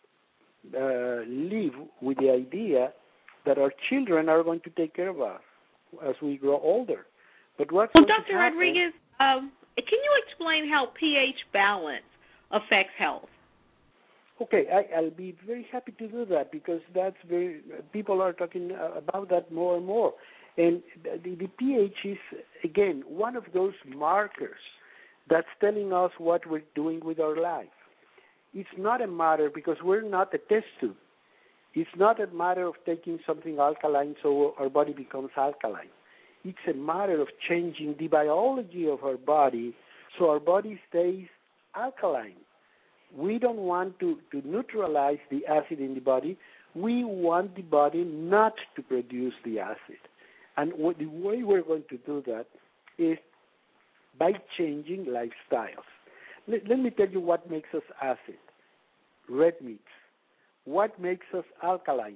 uh, live with the idea that our children are going to take care of us as we grow older. But what's well, going Doctor to happen, Rodriguez, um, can you explain how pH balance affects health? Okay, I, I'll be very happy to do that, because that's very people are talking about that more and more. And the, the pH is, again, one of those markers that's telling us what we're doing with our life. It's not a matter, because we're not a test tube. It's not a matter of taking something alkaline so our body becomes alkaline. It's a matter of changing the biology of our body so our body stays alkaline. We don't want to, to neutralize the acid in the body. We want the body not to produce the acid. And what, the way we're going to do that is by changing lifestyles. Let, let me tell you what makes us acid. Red meats. What makes us alkaline?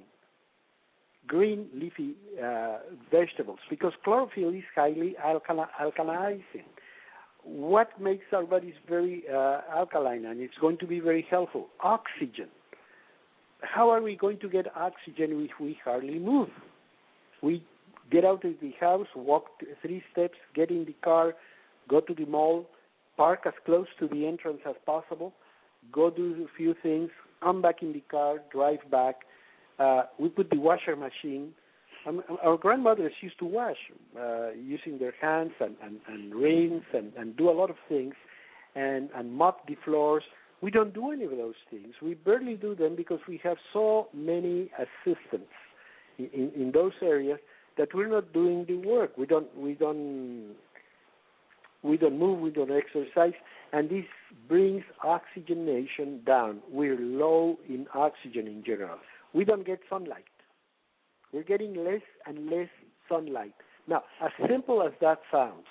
Green leafy uh, vegetables, because chlorophyll is highly alkali- alkalizing. What makes our bodies very uh, alkaline, and it's going to be very helpful? Oxygen. How are we going to get oxygen if we hardly move? We get out of the house, walk three steps, get in the car, go to the mall, park as close to the entrance as possible, go do a few things, come back in the car, drive back. Uh, we put the washer machine. Um, our grandmothers used to wash uh, using their hands and, and, and rinse and, and do a lot of things and, and mop the floors. We don't do any of those things. We barely do them because we have so many assistants in, in, in those areas that we're not doing the work. We don't we don't we don't move, we don't exercise, and this brings oxygenation down. We're low in oxygen in general. We don't get sunlight. We're getting less and less sunlight. Now, as simple as that sounds,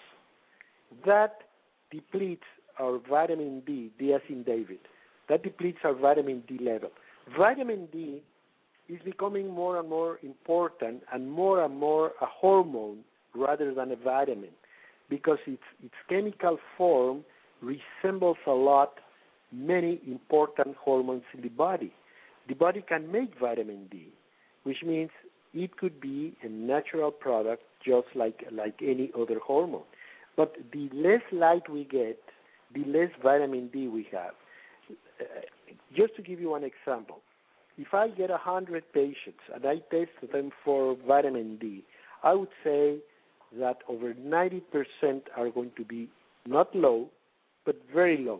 that depletes our vitamin D, D as in David. That depletes our vitamin D level. Vitamin D is becoming more and more important and more and more a hormone rather than a vitamin, because its, its chemical form resembles a lot many important hormones in the body. The body can make vitamin D, which means it could be a natural product just like, like any other hormone. But the less light we get, the less vitamin D we have. Uh, just to give you one example, if I get one hundred patients and I test them for vitamin D, I would say that over ninety percent are going to be not low, but very low.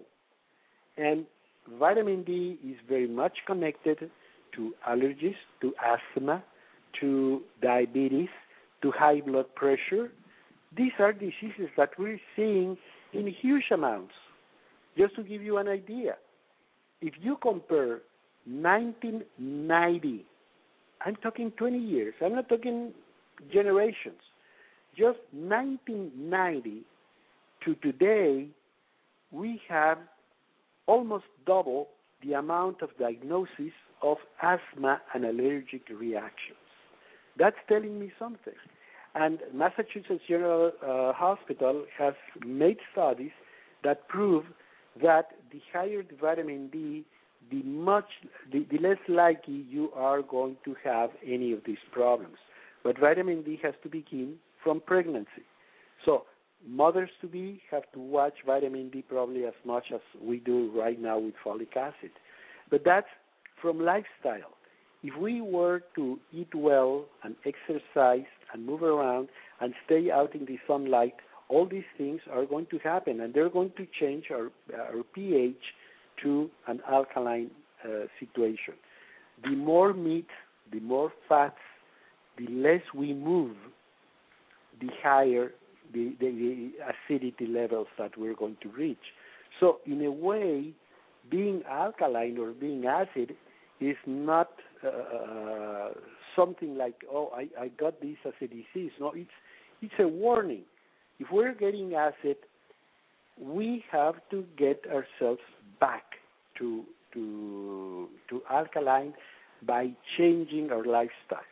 And vitamin D is very much connected to allergies, to asthma, to diabetes, to high blood pressure. These are diseases that we're seeing in huge amounts. Just to give you an idea, if you compare nineteen ninety, I'm talking twenty years, I'm not talking generations, just nineteen ninety to today, we have almost double the amount of diagnosis of asthma and allergic reactions. That's telling me something. And Massachusetts General uh, Hospital has made studies that prove that the higher the vitamin D, the much, the, the less likely you are going to have any of these problems. But vitamin D has to begin from pregnancy. So mothers-to-be have to watch vitamin D probably as much as we do right now with folic acid. But that's from lifestyle. If we were to eat well and exercise and move around and stay out in the sunlight, all these things are going to happen, and they're going to change our, our pH to an alkaline uh, situation. The more meat, the more fats, the less we move, the higher the, the, the acidity levels that we're going to reach. So in a way, being alkaline or being acid is not uh, something like, oh, I, I got this as a disease. No, it's it's a warning. If we're getting acid, we have to get ourselves back to to to alkaline by changing our lifestyle.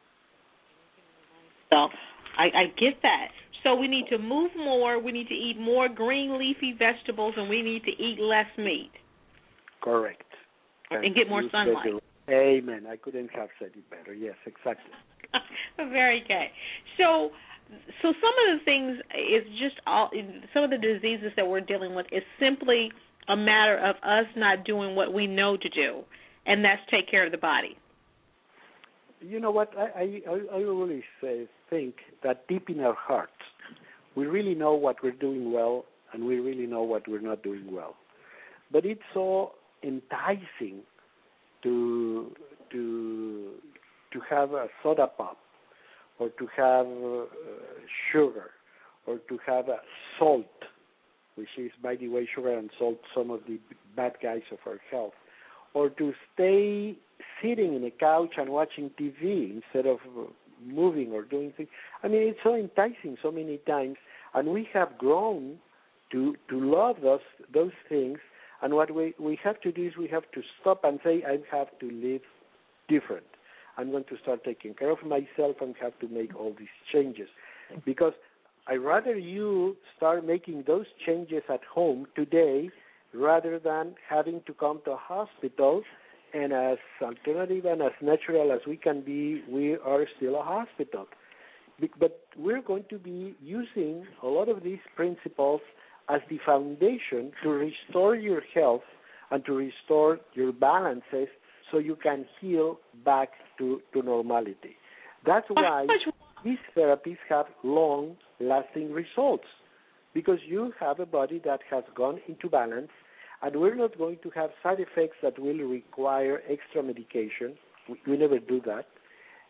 So I, I get that. So we need to move more, we need to eat more green leafy vegetables, and we need to eat less meat. Correct. And, and get more sunlight. Amen. I couldn't have said it better. Yes, exactly. Very good. So, so some of the things is just all, some of the diseases that we're dealing with is simply a matter of us not doing what we know to do, and that's take care of the body. You know what? I I, I really say, think that deep in our hearts, we really know what we're doing well, and we really know what we're not doing well. But it's so enticing to to to have a soda pop, or to have uh, sugar, or to have a salt, which is, by the way, sugar and salt, some of the bad guys of our health, or to stay sitting in a couch and watching T V instead of moving or doing things. I mean, it's so enticing so many times, and we have grown to to love those those things. And what we, we have to do is we have to stop and say, I have to live different. I'm going to start taking care of myself and have to make all these changes. Because I'd rather you start making those changes at home today rather than having to come to a hospital, and as alternative and as natural as we can be, we are still a hospital. But we're going to be using a lot of these principles as the foundation to restore your health and to restore your balances so you can heal back to, to normality. That's why these therapies have long-lasting results, because you have a body that has gone into balance, and we're not going to have side effects that will require extra medication. We, we never do that.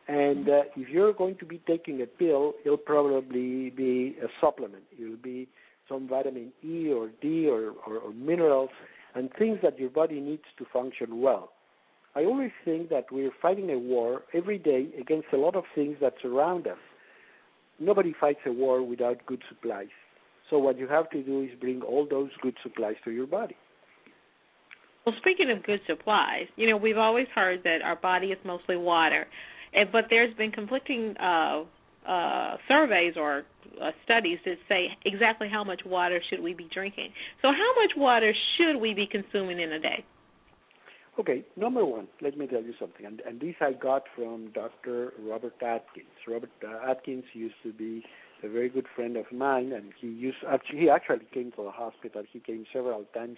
And uh, if you're going to be taking a pill, it'll probably be a supplement. It'll be some vitamin E or D or, or, or minerals and things that your body needs to function well. I always think that we're fighting a war every day against a lot of things that surround us. Nobody fights a war without good supplies. So what you have to do is bring all those good supplies to your body. Well, speaking of good supplies, you know, we've always heard that our body is mostly water, but there's been conflicting uh, uh, surveys or uh, studies that say exactly how much water should we be drinking. So how much water should we be consuming in a day? Okay, number one, let me tell you something, and, and this I got from Doctor Robert Atkins. Robert uh, Atkins used to be a very good friend of mine, and he used actually, he actually came to the hospital. He came several times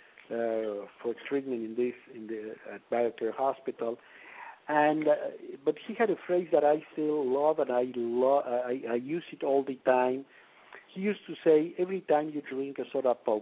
uh, for treatment in this in the at BioCare Hospital, and uh, but he had a phrase that I still love, and I lo- I, I use it all the time. He used to say, every time you drink a soda pop,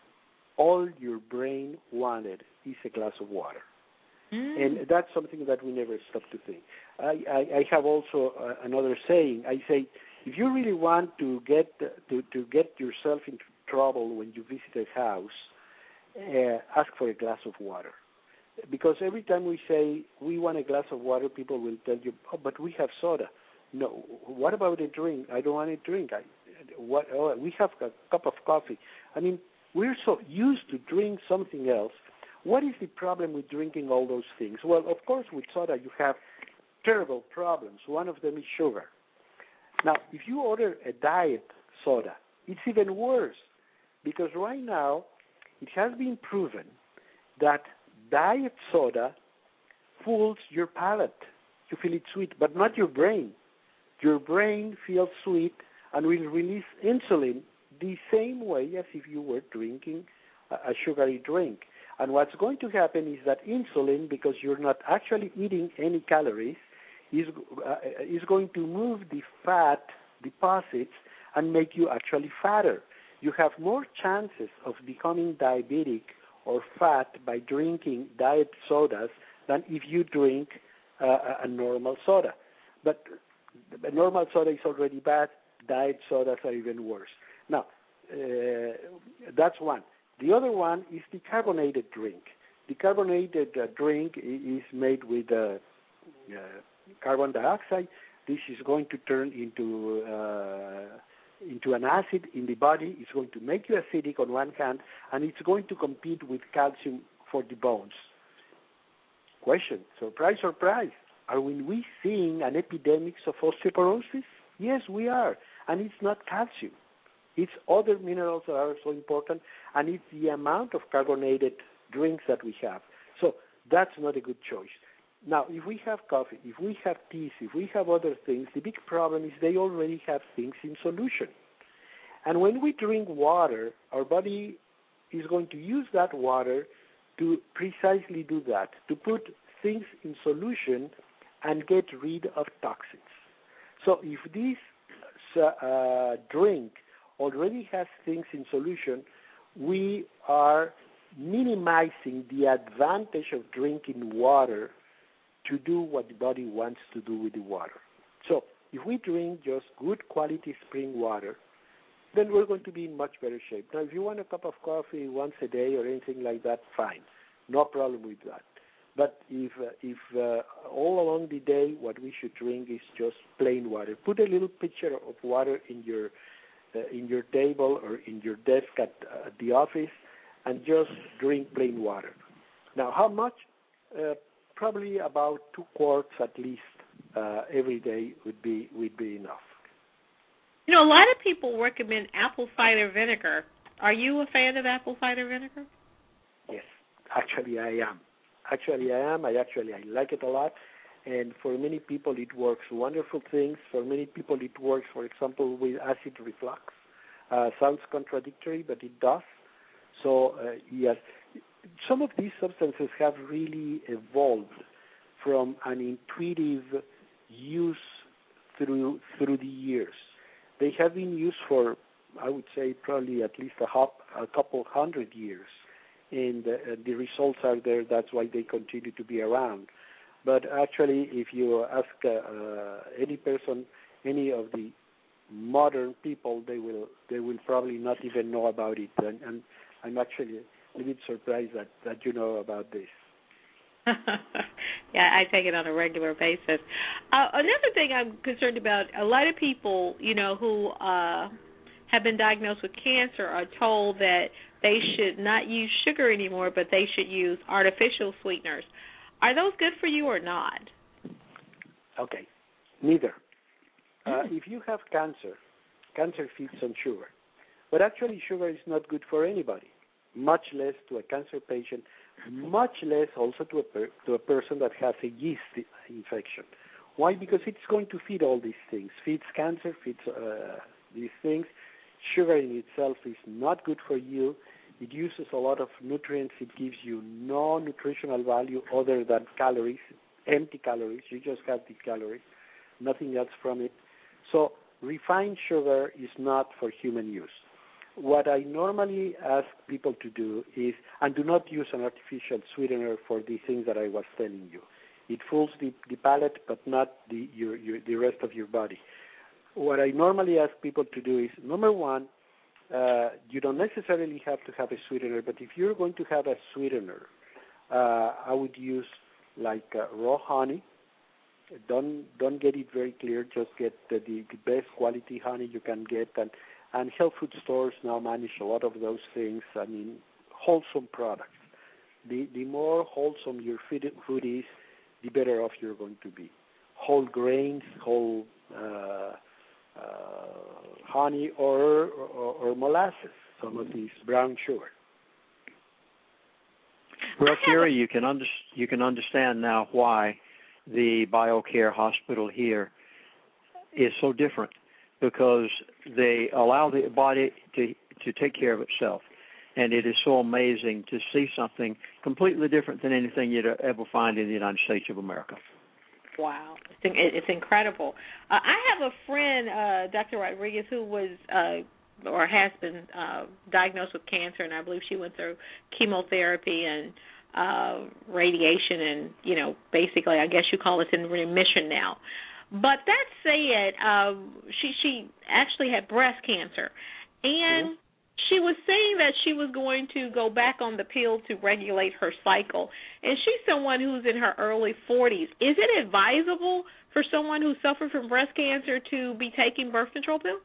all your brain wanted is a glass of water. Mm. And that's something that we never stop to think. I, I, I have also uh, another saying. I say, if you really want to get to, to get yourself into trouble when you visit a house, uh, ask for a glass of water. Because every time we say we want a glass of water, people will tell you, oh, but we have soda. No, what about a drink? I don't want a drink. I, what, oh, we have a cup of coffee. I mean, we're so used to drink something else. What is the problem with drinking all those things? Well, of course, with soda you have terrible problems. One of them is sugar. Now, if you order a diet soda, it's even worse because right now it has been proven that diet soda fools your palate. You feel it sweet, but not your brain. Your brain feels sweet and will release insulin the same way as if you were drinking a sugary drink. And what's going to happen is that insulin, because you're not actually eating any calories, is, uh, is going to move the fat deposits and make you actually fatter. You have more chances of becoming diabetic or fat by drinking diet sodas than if you drink uh, a normal soda. But a normal soda is already bad. Diet sodas are even worse. Now, uh, that's one. The other one is the carbonated drink. The carbonated uh, drink is made with uh, uh, carbon dioxide. This is going to turn into uh, into an acid in the body. It's going to make you acidic on one hand, and it's going to compete with calcium for the bones. Question, surprise, surprise. Are we seeing an epidemic of osteoporosis? Yes, we are, and it's not calcium. It's other minerals that are so important, and it's the amount of carbonated drinks that we have. So that's not a good choice. Now, if we have coffee, if we have teas, if we have other things, the big problem is they already have things in solution. And when we drink water, our body is going to use that water to precisely do that, to put things in solution and get rid of toxins. So if this uh, drink already has things in solution, we are minimizing the advantage of drinking water to do what the body wants to do with the water. So if we drink just good quality spring water, then we're going to be in much better shape. Now, if you want a cup of coffee once a day or anything like that, fine. No problem with that. But if uh, if uh, all along the day what we should drink is just plain water, put a little pitcher of water in your Uh, in your table or in your desk at, uh, at the office, and just drink plain water. Now, how much? Uh, probably about two quarts at least uh, every day would be would be enough. You know, a lot of people recommend apple cider vinegar. Are you a fan of apple cider vinegar? Yes, actually I am. Actually I am. I actually I like it a lot. And for many people, it works wonderful things. For many people, it works, for example, with acid reflux. Uh, sounds contradictory, but it does. So, uh, yes, some of these substances have really evolved from an intuitive use through through the years. They have been used for, I would say, probably at least a, hop, a couple hundred years, and uh, the results are there. That's why they continue to be around. But actually, if you ask uh, uh, any person, any of the modern people, they will they will probably not even know about it. And, and I'm actually a little bit surprised that, that you know about this. Yeah, I take it on a regular basis. Uh, another thing I'm concerned about, a lot of people, you know, who uh, have been diagnosed with cancer are told that they should not use sugar anymore, but they should use artificial sweeteners. Are those good for you or not? Okay, neither. Uh, if you have cancer, cancer feeds on sugar. But actually, sugar is not good for anybody, much less to a cancer patient, much less also to a, per, to a person that has a yeast infection. Why? Because it's going to feed all these things. Feeds cancer, feeds uh, these things. Sugar in itself is not good for you. It uses a lot of nutrients. It gives you no nutritional value other than calories, empty calories. You just have the calories, nothing else from it. So refined sugar is not for human use. What I normally ask people to do is, and do not use an artificial sweetener for the things that I was telling you. It fools the, the palate, but not the, your, your, the rest of your body. What I normally ask people to do is, number one, uh, you don't necessarily have to have a sweetener, but if you're going to have a sweetener, uh, I would use like uh, raw honey. Don't don't get it very clear. Just get the, the, the best quality honey you can get, and and health food stores now manage a lot of those things. I mean, wholesome products. The the more wholesome your food is, the better off you're going to be. Whole grains, whole uh, uh, honey, or, or or molasses. Some of these brown sugar. Well, Kira, you can under, you can understand now why the BioCare hospital here is so different, because they allow the body to to take care of itself, and it is so amazing to see something completely different than anything you'd ever find in the United States of America. Wow, it's, it's incredible. Uh, I have a friend, uh, Doctor Rodriguez, who was uh, or has been uh, diagnosed with cancer, and I believe she went through chemotherapy and uh, radiation, and you know, basically, I guess you call it in remission now. But that said, uh, she she actually had breast cancer, and mm-hmm. she was saying that she was going to go back on the pill to regulate her cycle. And she's someone who's in her early forties. Is it advisable for someone who suffered from breast cancer to be taking birth control pills?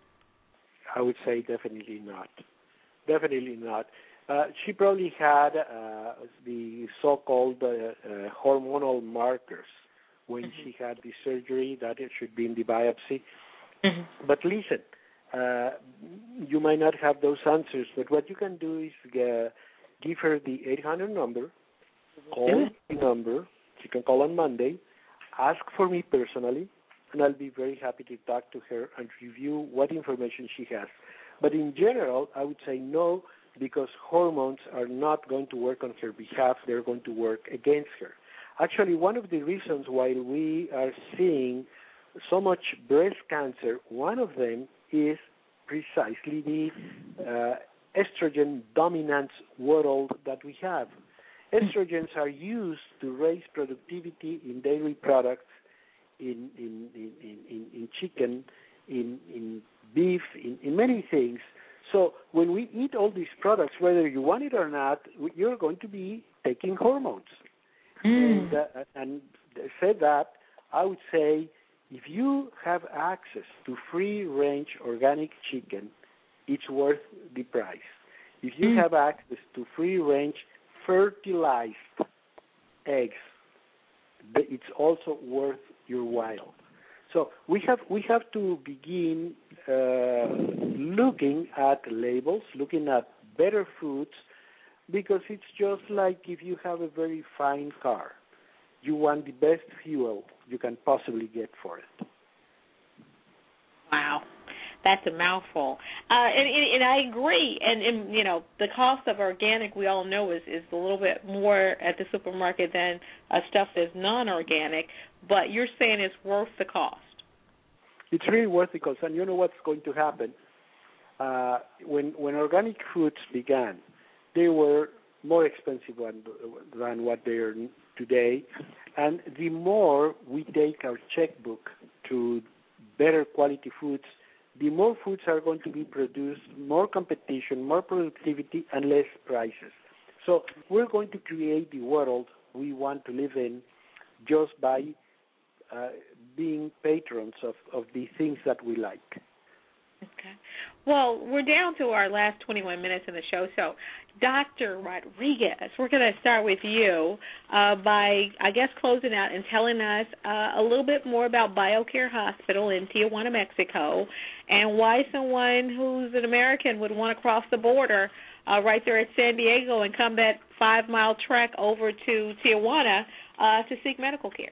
I would say definitely not. Definitely not. Uh, she probably had uh, the so-called uh, uh, hormonal markers when mm-hmm. she had the surgery, that it should be in the biopsy. Mm-hmm. But listen, uh, you might not have those answers, but what you can do is uh, give her the eight hundred number, mm-hmm. call the number, she can call on Monday, ask for me personally, and I'll be very happy to talk to her and review what information she has. But in general, I would say no, because hormones are not going to work on her behalf, they're going to work against her. Actually, one of the reasons why we are seeing so much breast cancer, one of them is precisely the uh, estrogen dominance world that we have. Estrogens are used to raise productivity in dairy products, in in in, in, in chicken, in, in beef, in, in many things. So when we eat all these products, whether you want it or not, you're going to be taking hormones. Mm. And, uh, and said that, I would say, if you have access to free-range organic chicken, it's worth the price. If you mm. have access to free-range fertilized eggs, it's also worth your while. So we have we have to begin uh, looking at labels, looking at better foods, because it's just like if you have a very fine car. You want the best fuel you can possibly get for it. Wow, that's a mouthful. Uh, and, and, and I agree. And, and, you know, the cost of organic, we all know, is, is a little bit more at the supermarket than uh, stuff that's non-organic. But you're saying it's worth the cost. It's really worth the cost. And you know what's going to happen? Uh, when, when organic foods began, they were more expensive one, than what they are today. And the more we take our checkbook to better quality foods, the more foods are going to be produced, more competition, more productivity, and less prices. So we're going to create the world we want to live in just by uh, being patrons of, of the things that we like. Okay. Well, we're down to our last twenty-one minutes in the show, so Doctor Rodriguez, we're going to start with you uh, by, I guess, closing out and telling us uh, a little bit more about BioCare Hospital in Tijuana, Mexico, and why someone who's an American would want to cross the border uh, right there at San Diego and come that five-mile trek over to Tijuana uh, to seek medical care.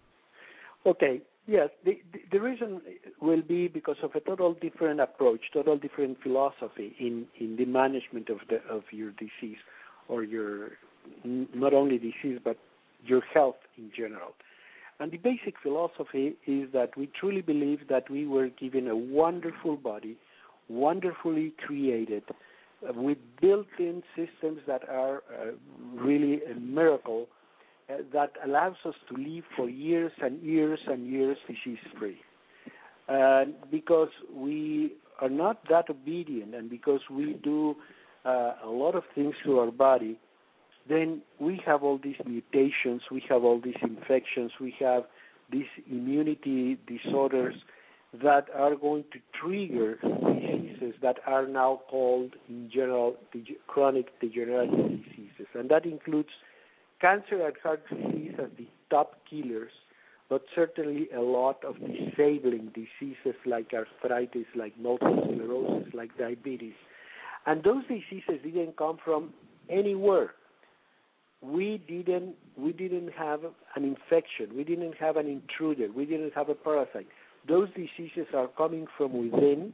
Okay. Yes, the, the, the reason will be because of a total different approach, total different philosophy in, in the management of the of your disease, or your not only disease but your health in general. And the basic philosophy is that we truly believe that we were given a wonderful body, wonderfully created, uh, with built-in systems that are uh, really a miracle. Uh, that allows us to live for years and years and years disease-free. Uh, because we are not that obedient, and because we do uh, a lot of things to our body, then we have all these mutations, we have all these infections, we have these immunity disorders that are going to trigger diseases that are now called, in general, de- chronic degenerative diseases. And that includes cancer and heart disease as the top killers, but certainly a lot of disabling diseases like arthritis, like multiple sclerosis, like diabetes. And those diseases didn't come from anywhere. We didn't we didn't have an infection. We didn't have an intruder. We didn't have a parasite. Those diseases are coming from within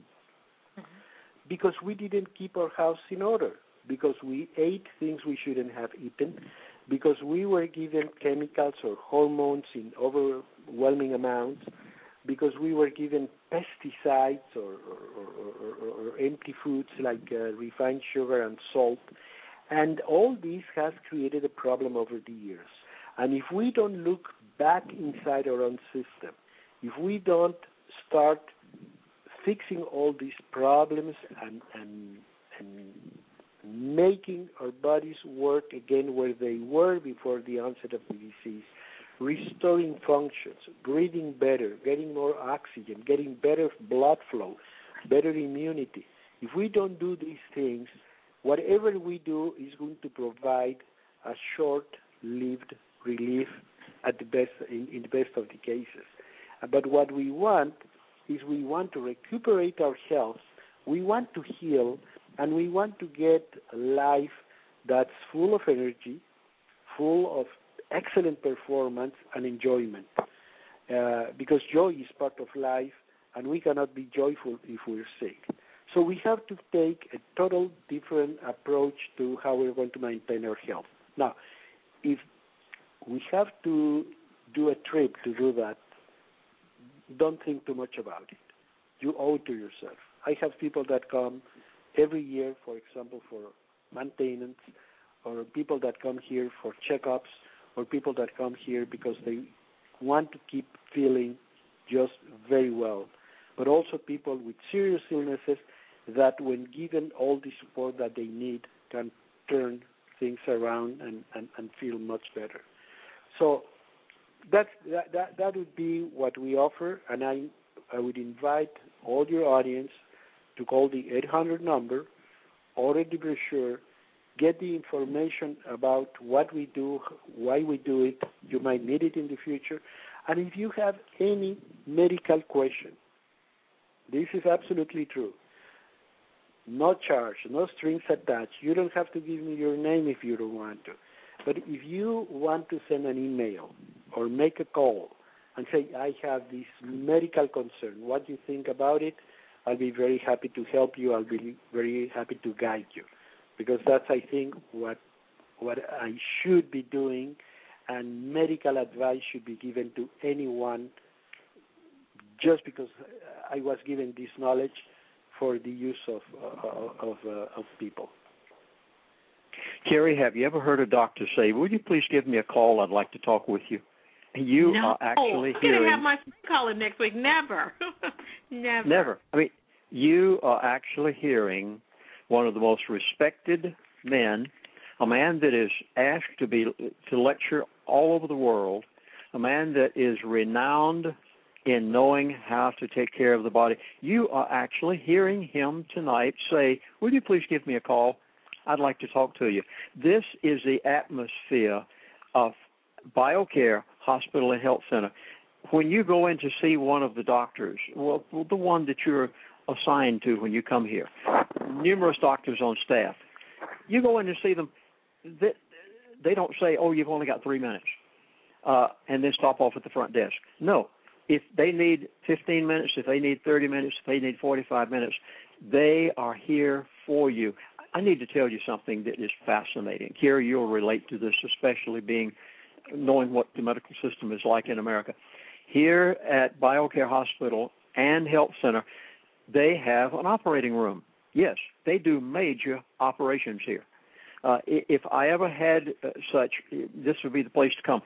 because we didn't keep our house in order, because we ate things we shouldn't have eaten, because we were given chemicals or hormones in overwhelming amounts, because we were given pesticides or, or, or, or, or empty foods like uh, refined sugar and salt. And all this has created a problem over the years. And if we don't look back inside our own system, if we don't start fixing all these problems and, and, and making our bodies work again where they were before the onset of the disease, restoring functions, breathing better, getting more oxygen, getting better blood flow, better immunity. If we don't do these things, whatever we do is going to provide a short-lived relief at the best, in, in the best of the cases. But what we want is we want to recuperate our health, we want to heal, and we want to get a life that's full of energy, full of excellent performance and enjoyment. Uh, because joy is part of life, and we cannot be joyful if we're sick. So we have to take a total different approach to how we're going to maintain our health. Now, if we have to do a trip to do that, don't think too much about it. You owe it to yourself. I have people that come every year, for example, for maintenance, or people that come here for checkups, or people that come here because they want to keep feeling just very well, but also people with serious illnesses that, when given all the support that they need, can turn things around and, and, and feel much better. So that's, that, that, that would be what we offer, and I, I would invite all your audience to call the eight hundred number, order the brochure, get the information about what we do, why we do it. You might need it in the future. And if you have any medical question, this is absolutely true. No charge, no strings attached. You don't have to give me your name if you don't want to. But if you want to send an email or make a call and say, I have this medical concern, what do you think about it? I'll be very happy to help you. I'll be very happy to guide you, because that's, I think, what what I should be doing, and medical advice should be given to anyone just because I was given this knowledge for the use of uh, of, uh, of people. Carrie, have you ever heard a doctor say, "Would you please give me a call? I'd like to talk with you"? You no. are actually I'm hearing. I'm going to have my friend call him next week. Never. Never. Never. I mean, you are actually hearing one of the most respected men, a man that is asked to be to lecture all over the world, a man that is renowned in knowing how to take care of the body. You are actually hearing him tonight say, "Would you please give me a call? I'd like to talk to you." This is the atmosphere of BioCare Hospital and Health Center. When you go in to see one of the doctors, well, the one that you're assigned to when you come here, numerous doctors on staff, you go in to see them, they, they don't say, "Oh, you've only got three minutes," uh, and then stop off at the front desk. No. If they need fifteen minutes, if they need thirty minutes, if they need forty-five minutes, they are here for you. I need to tell you something that is fascinating. Carrie, you'll relate to this, especially being knowing what the medical system is like in America. Here at BioCare Hospital and Health Center, they have an operating room. Yes, they do major operations here. Uh, if I ever had uh, such, this would be the place to come.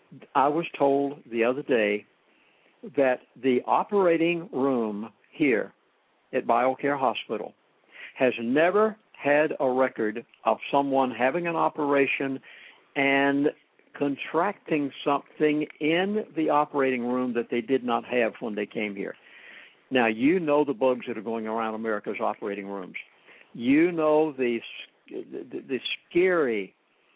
I was told the other day that the operating room here at BioCare Hospital has never had a record of someone having an operation and contracting something in the operating room that they did not have when they came here. Now, you know the bugs that are going around America's operating rooms. You know the, the, the scary,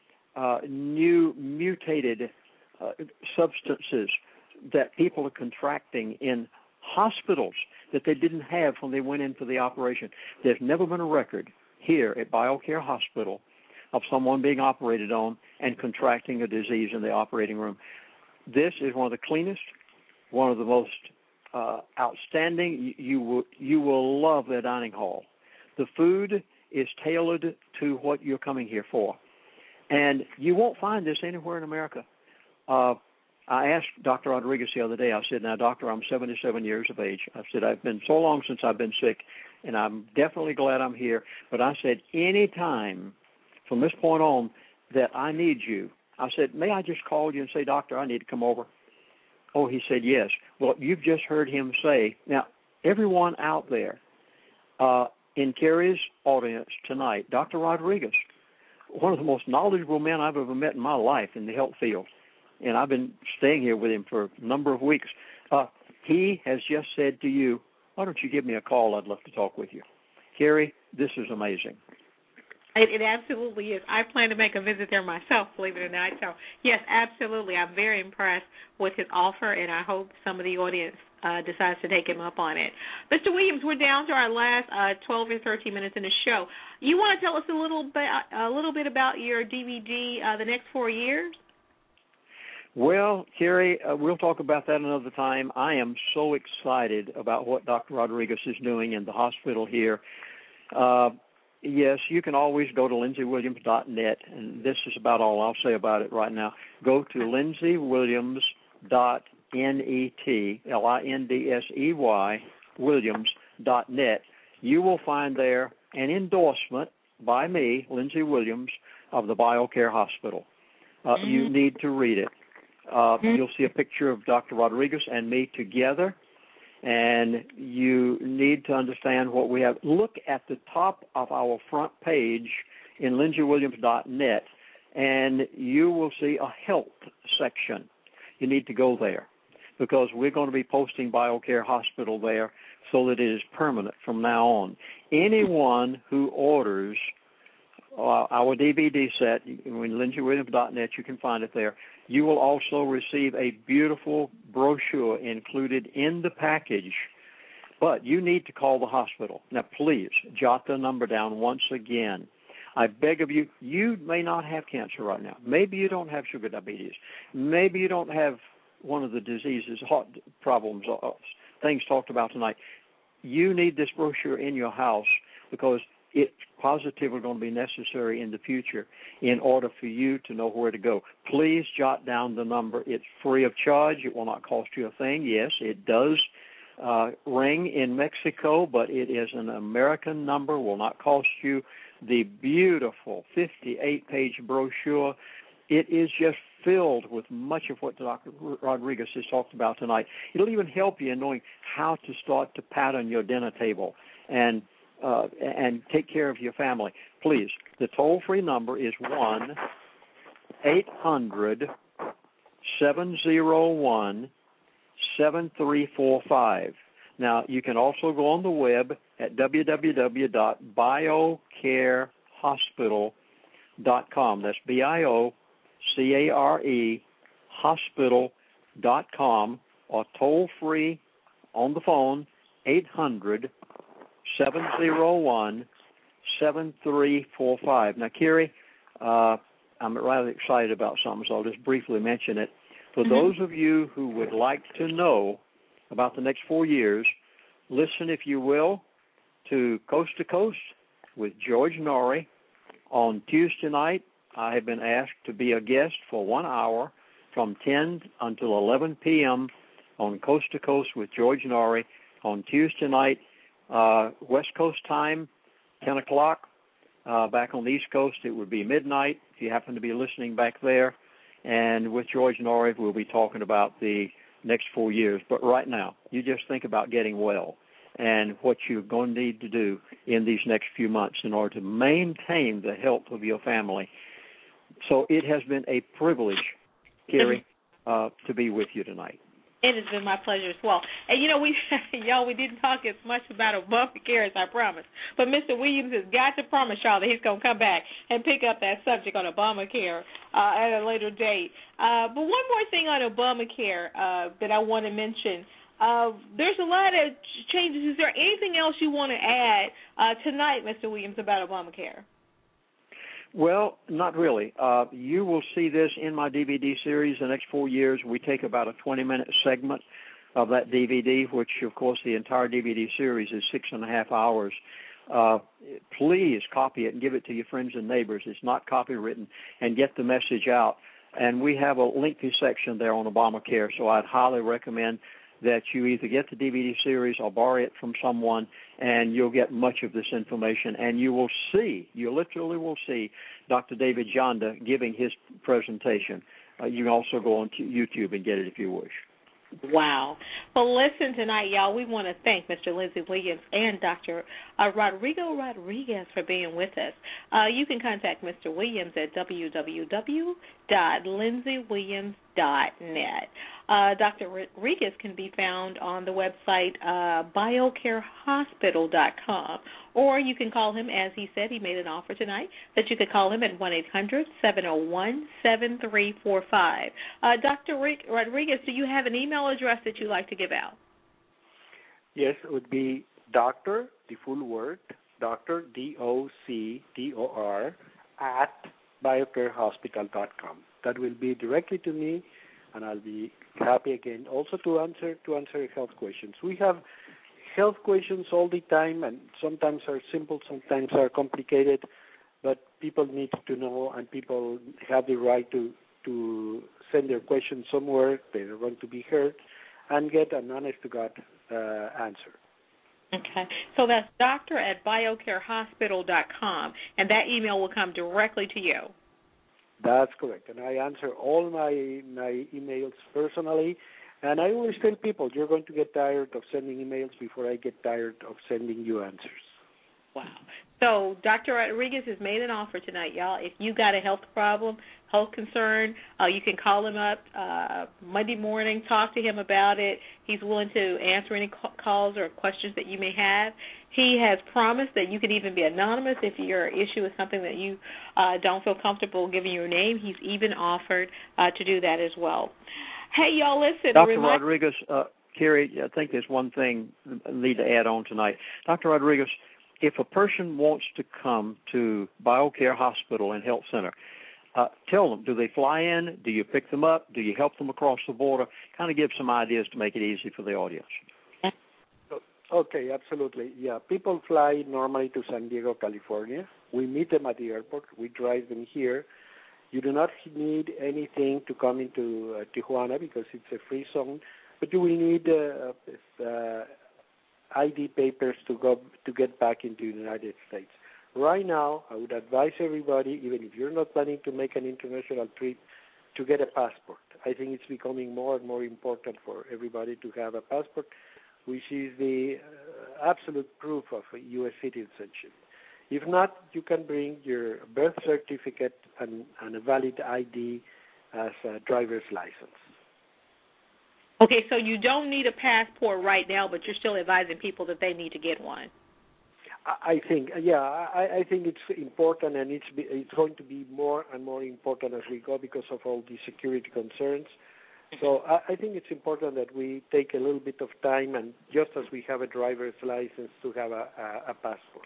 uh, new mutated uh, substances that people are contracting in hospitals that they didn't have when they went in for the operation. There's never been a record here at BioCare Hospital of someone being operated on and contracting a disease in the operating room. This is one of the cleanest, one of the most uh, outstanding. You, you will you will love their dining hall. The food is tailored to what you're coming here for, and you won't find this anywhere in America. Uh, I asked Doctor Rodriguez the other day, I said, "Now, doctor, I'm seventy-seven years of age." I said, "I've been so long since I've been sick, and I'm definitely glad I'm here." But I said, any time from this point on that I need you, I said, "May I just call you and say, 'Doctor, I need to come over'?" Oh, he said, "Yes." Well, you've just heard him say, now, everyone out there uh, in Carrie's audience tonight, Doctor Rodriguez, one of the most knowledgeable men I've ever met in my life in the health field, and I've been staying here with him for a number of weeks. Uh, he has just said to you, "Why don't you give me a call? I'd love to talk with you." Carrie, this is amazing. It, it absolutely is. I plan to make a visit there myself, believe it or not. So, yes, absolutely. I'm very impressed with his offer, and I hope some of the audience uh, decides to take him up on it. Mister Williams, we're down to our last uh, twelve or thirteen minutes in the show. You want to tell us a little bit, a little bit about your D V D, uh, The Next Four Years? Well, Carrie, uh, we'll talk about that another time. I am so excited about what Doctor Rodriguez is doing in the hospital here. Uh, yes, you can always go to lindsey williams dot net, and this is about all I'll say about it right now. Go to lindsey williams dot net, L I N D S E Y, williams dot net. You will find there an endorsement by me, Lindsey Williams, of the BioCare Hospital. Uh, mm-hmm. You need to read it. Uh, you'll see a picture of Doctor Rodriguez and me together, and you need to understand what we have. Look at the top of our front page in lindsey williams dot net, and you will see a health section. You need to go there because we're going to be posting BioCare Hospital there so that it is permanent from now on. Anyone who orders uh, our D V D set, in lindsey williams dot net, you can find it there. You will also receive a beautiful brochure included in the package, but you need to call the hospital. Now, please, jot the number down once again. I beg of you, you may not have cancer right now. Maybe you don't have sugar diabetes. Maybe you don't have one of the diseases, heart problems, uh, things talked about tonight. You need this brochure in your house because it's positively going to be necessary in the future in order for you to know where to go. Please jot down the number. It's free of charge. It will not cost you a thing. Yes, it does uh, ring in Mexico, but it is an American number, will not cost you the beautiful fifty-eight page brochure. It is just filled with much of what Doctor Rodriguez has talked about tonight. It'll even help you in knowing how to start to pattern your dinner table and uh, and take care of your family. Please, the toll-free number is one eight hundred seven oh one seven three four five. Now, you can also go on the web at w w w dot biocare hospital dot com. That's B I O C A R E hospital dot com, or toll-free on the phone, eight hundred seven oh one seven three four five. Now, Carrie, uh, I'm rather excited about something, so I'll just briefly mention it. For mm-hmm. those of you who would like to know about the next four years, listen, if you will, to Coast to Coast with George Norrie. On Tuesday night, I have been asked to be a guest for one hour from ten until eleven p.m. on Coast to Coast with George Norrie on Tuesday night, uh, West Coast time, ten o'clock. Uh, back on the East Coast, it would be midnight if you happen to be listening back there. And with George Norrie, we'll be talking about the next four years. But right now, you just think about getting well and what you're going to need to do in these next few months in order to maintain the health of your family. So it has been a privilege, Carrie, uh, to be with you tonight. It has been my pleasure as well. And, you know, we y'all, we didn't talk as much about Obamacare as I promised. But Mister Williams has got to promise y'all that he's going to come back and pick up that subject on Obamacare uh, at a later date. Uh, but one more thing on Obamacare uh, that I want to mention. Uh, there's a lot of changes. Is there anything else you want to add uh, tonight, Mister Williams, about Obamacare? Well, not really. Uh, you will see this in my D V D series the next four years. We take about a twenty-minute segment of that D V D, which, of course, the entire D V D series is six and a half hours. Uh, please copy it and give it to your friends and neighbors. It's not copywritten, and get the message out. And we have a lengthy section there on Obamacare, so I'd highly recommend that you either get the D V D series or borrow it from someone, and you'll get much of this information. And you will see, you literally will see Doctor David Janda giving his presentation. Uh, you can also go on to YouTube and get it if you wish. Wow. Well, listen tonight, y'all. We want to thank Mister Lindsey Williams and Doctor Uh, Rodrigo Rodriguez for being with us. Uh, you can contact Mister Williams at w w w dot lindsey williams dot net. Uh, Doctor Rodriguez can be found on the website uh, biocare hospital dot com, or you can call him, as he said, he made an offer tonight, that you could call him at one eight hundred seven oh one seven three four five. Uh, Doctor Rodriguez, do you have an email address that you'd like to give out? Yes, it would be Doctor, the full word, Doctor, D O C T O R, at biocare hospital dot com. That will be directly to me, and I'll be happy again also to answer to answer health questions. We have health questions all the time, and sometimes are simple, sometimes are complicated, but people need to know, and people have the right to to send their questions somewhere. They're going to be heard and get an honest-to-God uh, answer. Okay. So that's doctor at biocare hospital dot com, and that email will come directly to you. That's correct. And I answer all my my emails personally. And I always tell people, you're going to get tired of sending emails before I get tired of sending you answers. Wow. So Doctor Rodriguez has made an offer tonight, y'all. If you got a health problem, health concern, uh, you can call him up uh, Monday morning, talk to him about it. He's willing to answer any calls or questions that you may have. He has promised that you can even be anonymous if your issue is something that you uh, don't feel comfortable giving your name. He's even offered uh, to do that as well. Hey, y'all, listen. Doctor Remind- Rodriguez, uh, Carrie, I think there's one thing I need to add on tonight. Doctor Rodriguez, if a person wants to come to BioCare Hospital and Health Center, uh, tell them, do they fly in? Do you pick them up? Do you help them across the border? Kind of give some ideas to make it easy for the audience. Okay, absolutely. Yeah, people fly normally to San Diego, California. We meet them at the airport. We drive them here. You do not need anything to come into uh, Tijuana because it's a free zone, but you will need uh, uh, I D papers to go to get back into the United States. Right now, I would advise everybody, even if you're not planning to make an international trip, to get a passport. I think it's becoming more and more important for everybody to have a passport, which is the uh, absolute proof of a U S citizenship. If not, you can bring your birth certificate and, and a valid I D as a driver's license. Okay, so you don't need a passport right now, but you're still advising people that they need to get one. I think, yeah, I, I think it's important, and it's be, it's going to be more and more important as we go because of all the security concerns. So I, I think it's important that we take a little bit of time, and just as we have a driver's license, to have a, a, a passport.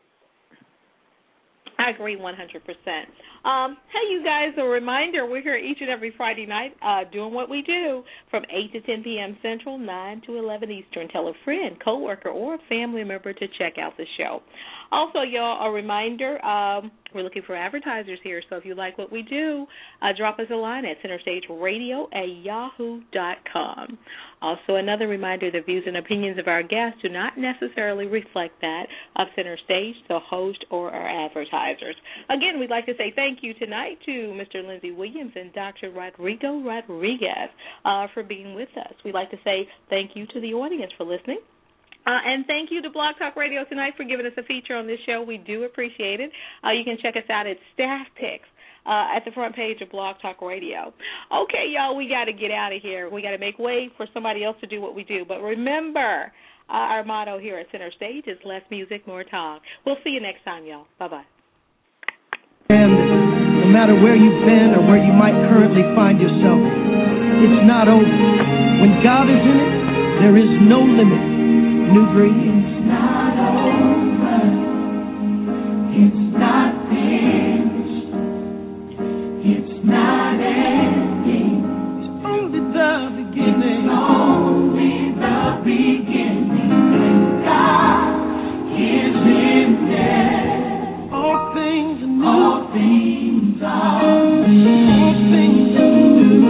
I agree one hundred percent. Um, hey, you guys, a reminder, we're here each and every Friday night uh, doing what we do from eight to ten p.m. Central, nine to eleven Eastern. Tell a friend, coworker, or a family member to check out the show. Also, y'all, a reminder, um, we're looking for advertisers here, so if you like what we do, uh, drop us a line at center stage radio at yahoo dot com. Also, another reminder, the views and opinions of our guests do not necessarily reflect that of Center Stage, the host, or our advertisers. Again, we'd like to say thank you tonight to Mister Lindsey Williams and Doctor Rodrigo Rodriguez uh, for being with us. We'd like to say thank you to the audience for listening. Uh, and thank you to Blog Talk Radio tonight for giving us a feature on this show. We do appreciate it. Uh, you can check us out at Staff Picks. Uh, at the front page of Blog Talk Radio. Okay, y'all, we got to get out of here. We got to make way for somebody else to do what we do. But remember, uh, our motto here at Center Stage is less music, more talk. We'll see you next time, y'all. Bye-bye. And no matter where you've been or where you might currently find yourself, it's not over. When God is in it, there is no limit. New Breed. It's not over. It's not finished. It's not ending. It's only the beginning. It's only the beginning. When God is in there, all things are new. All things are new. All things are new.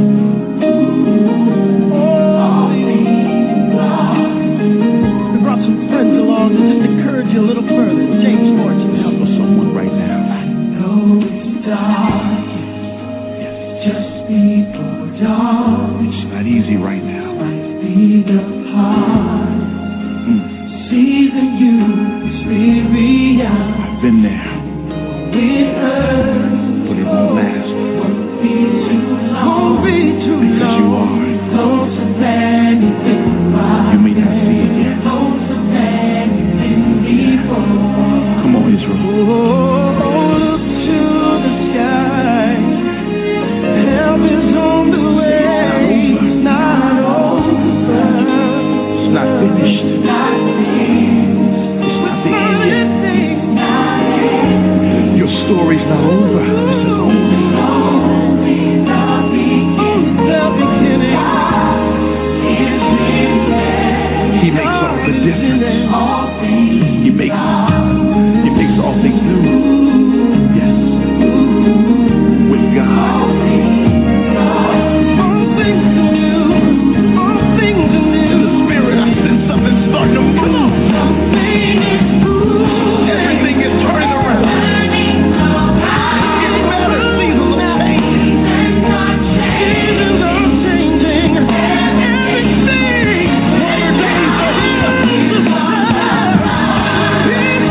All things are new. We brought some friends along to just encourage you a little further. James Fortune, help us someone right now. I know it's dark. Just before dawn. It's not easy right now. My feet apart. Mm. Season you experience. I've been there. It hurts. But it won't last. Won't be too long. Won't be too because long. You are closer than you think. You may not see it yet. Closer than you think before. Come on, Israel. Oh, look to the sky. Help is on the way. It's not over. It's not finished. It's not finished. It's not the end yet. Your story's not over. This is only the beginning. The beginning. He makes all the difference. He makes He makes all things new. Yes. With God. Starting to come on. Everything is turning around. It's getting better. Seasons are changing. Seasons are changing. Everything. Better days are here.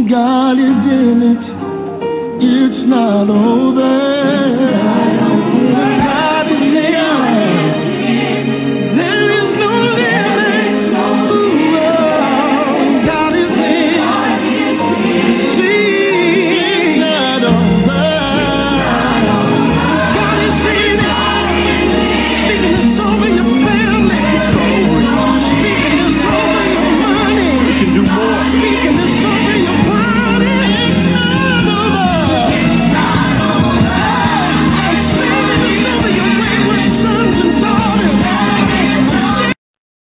God is in it, it's not over.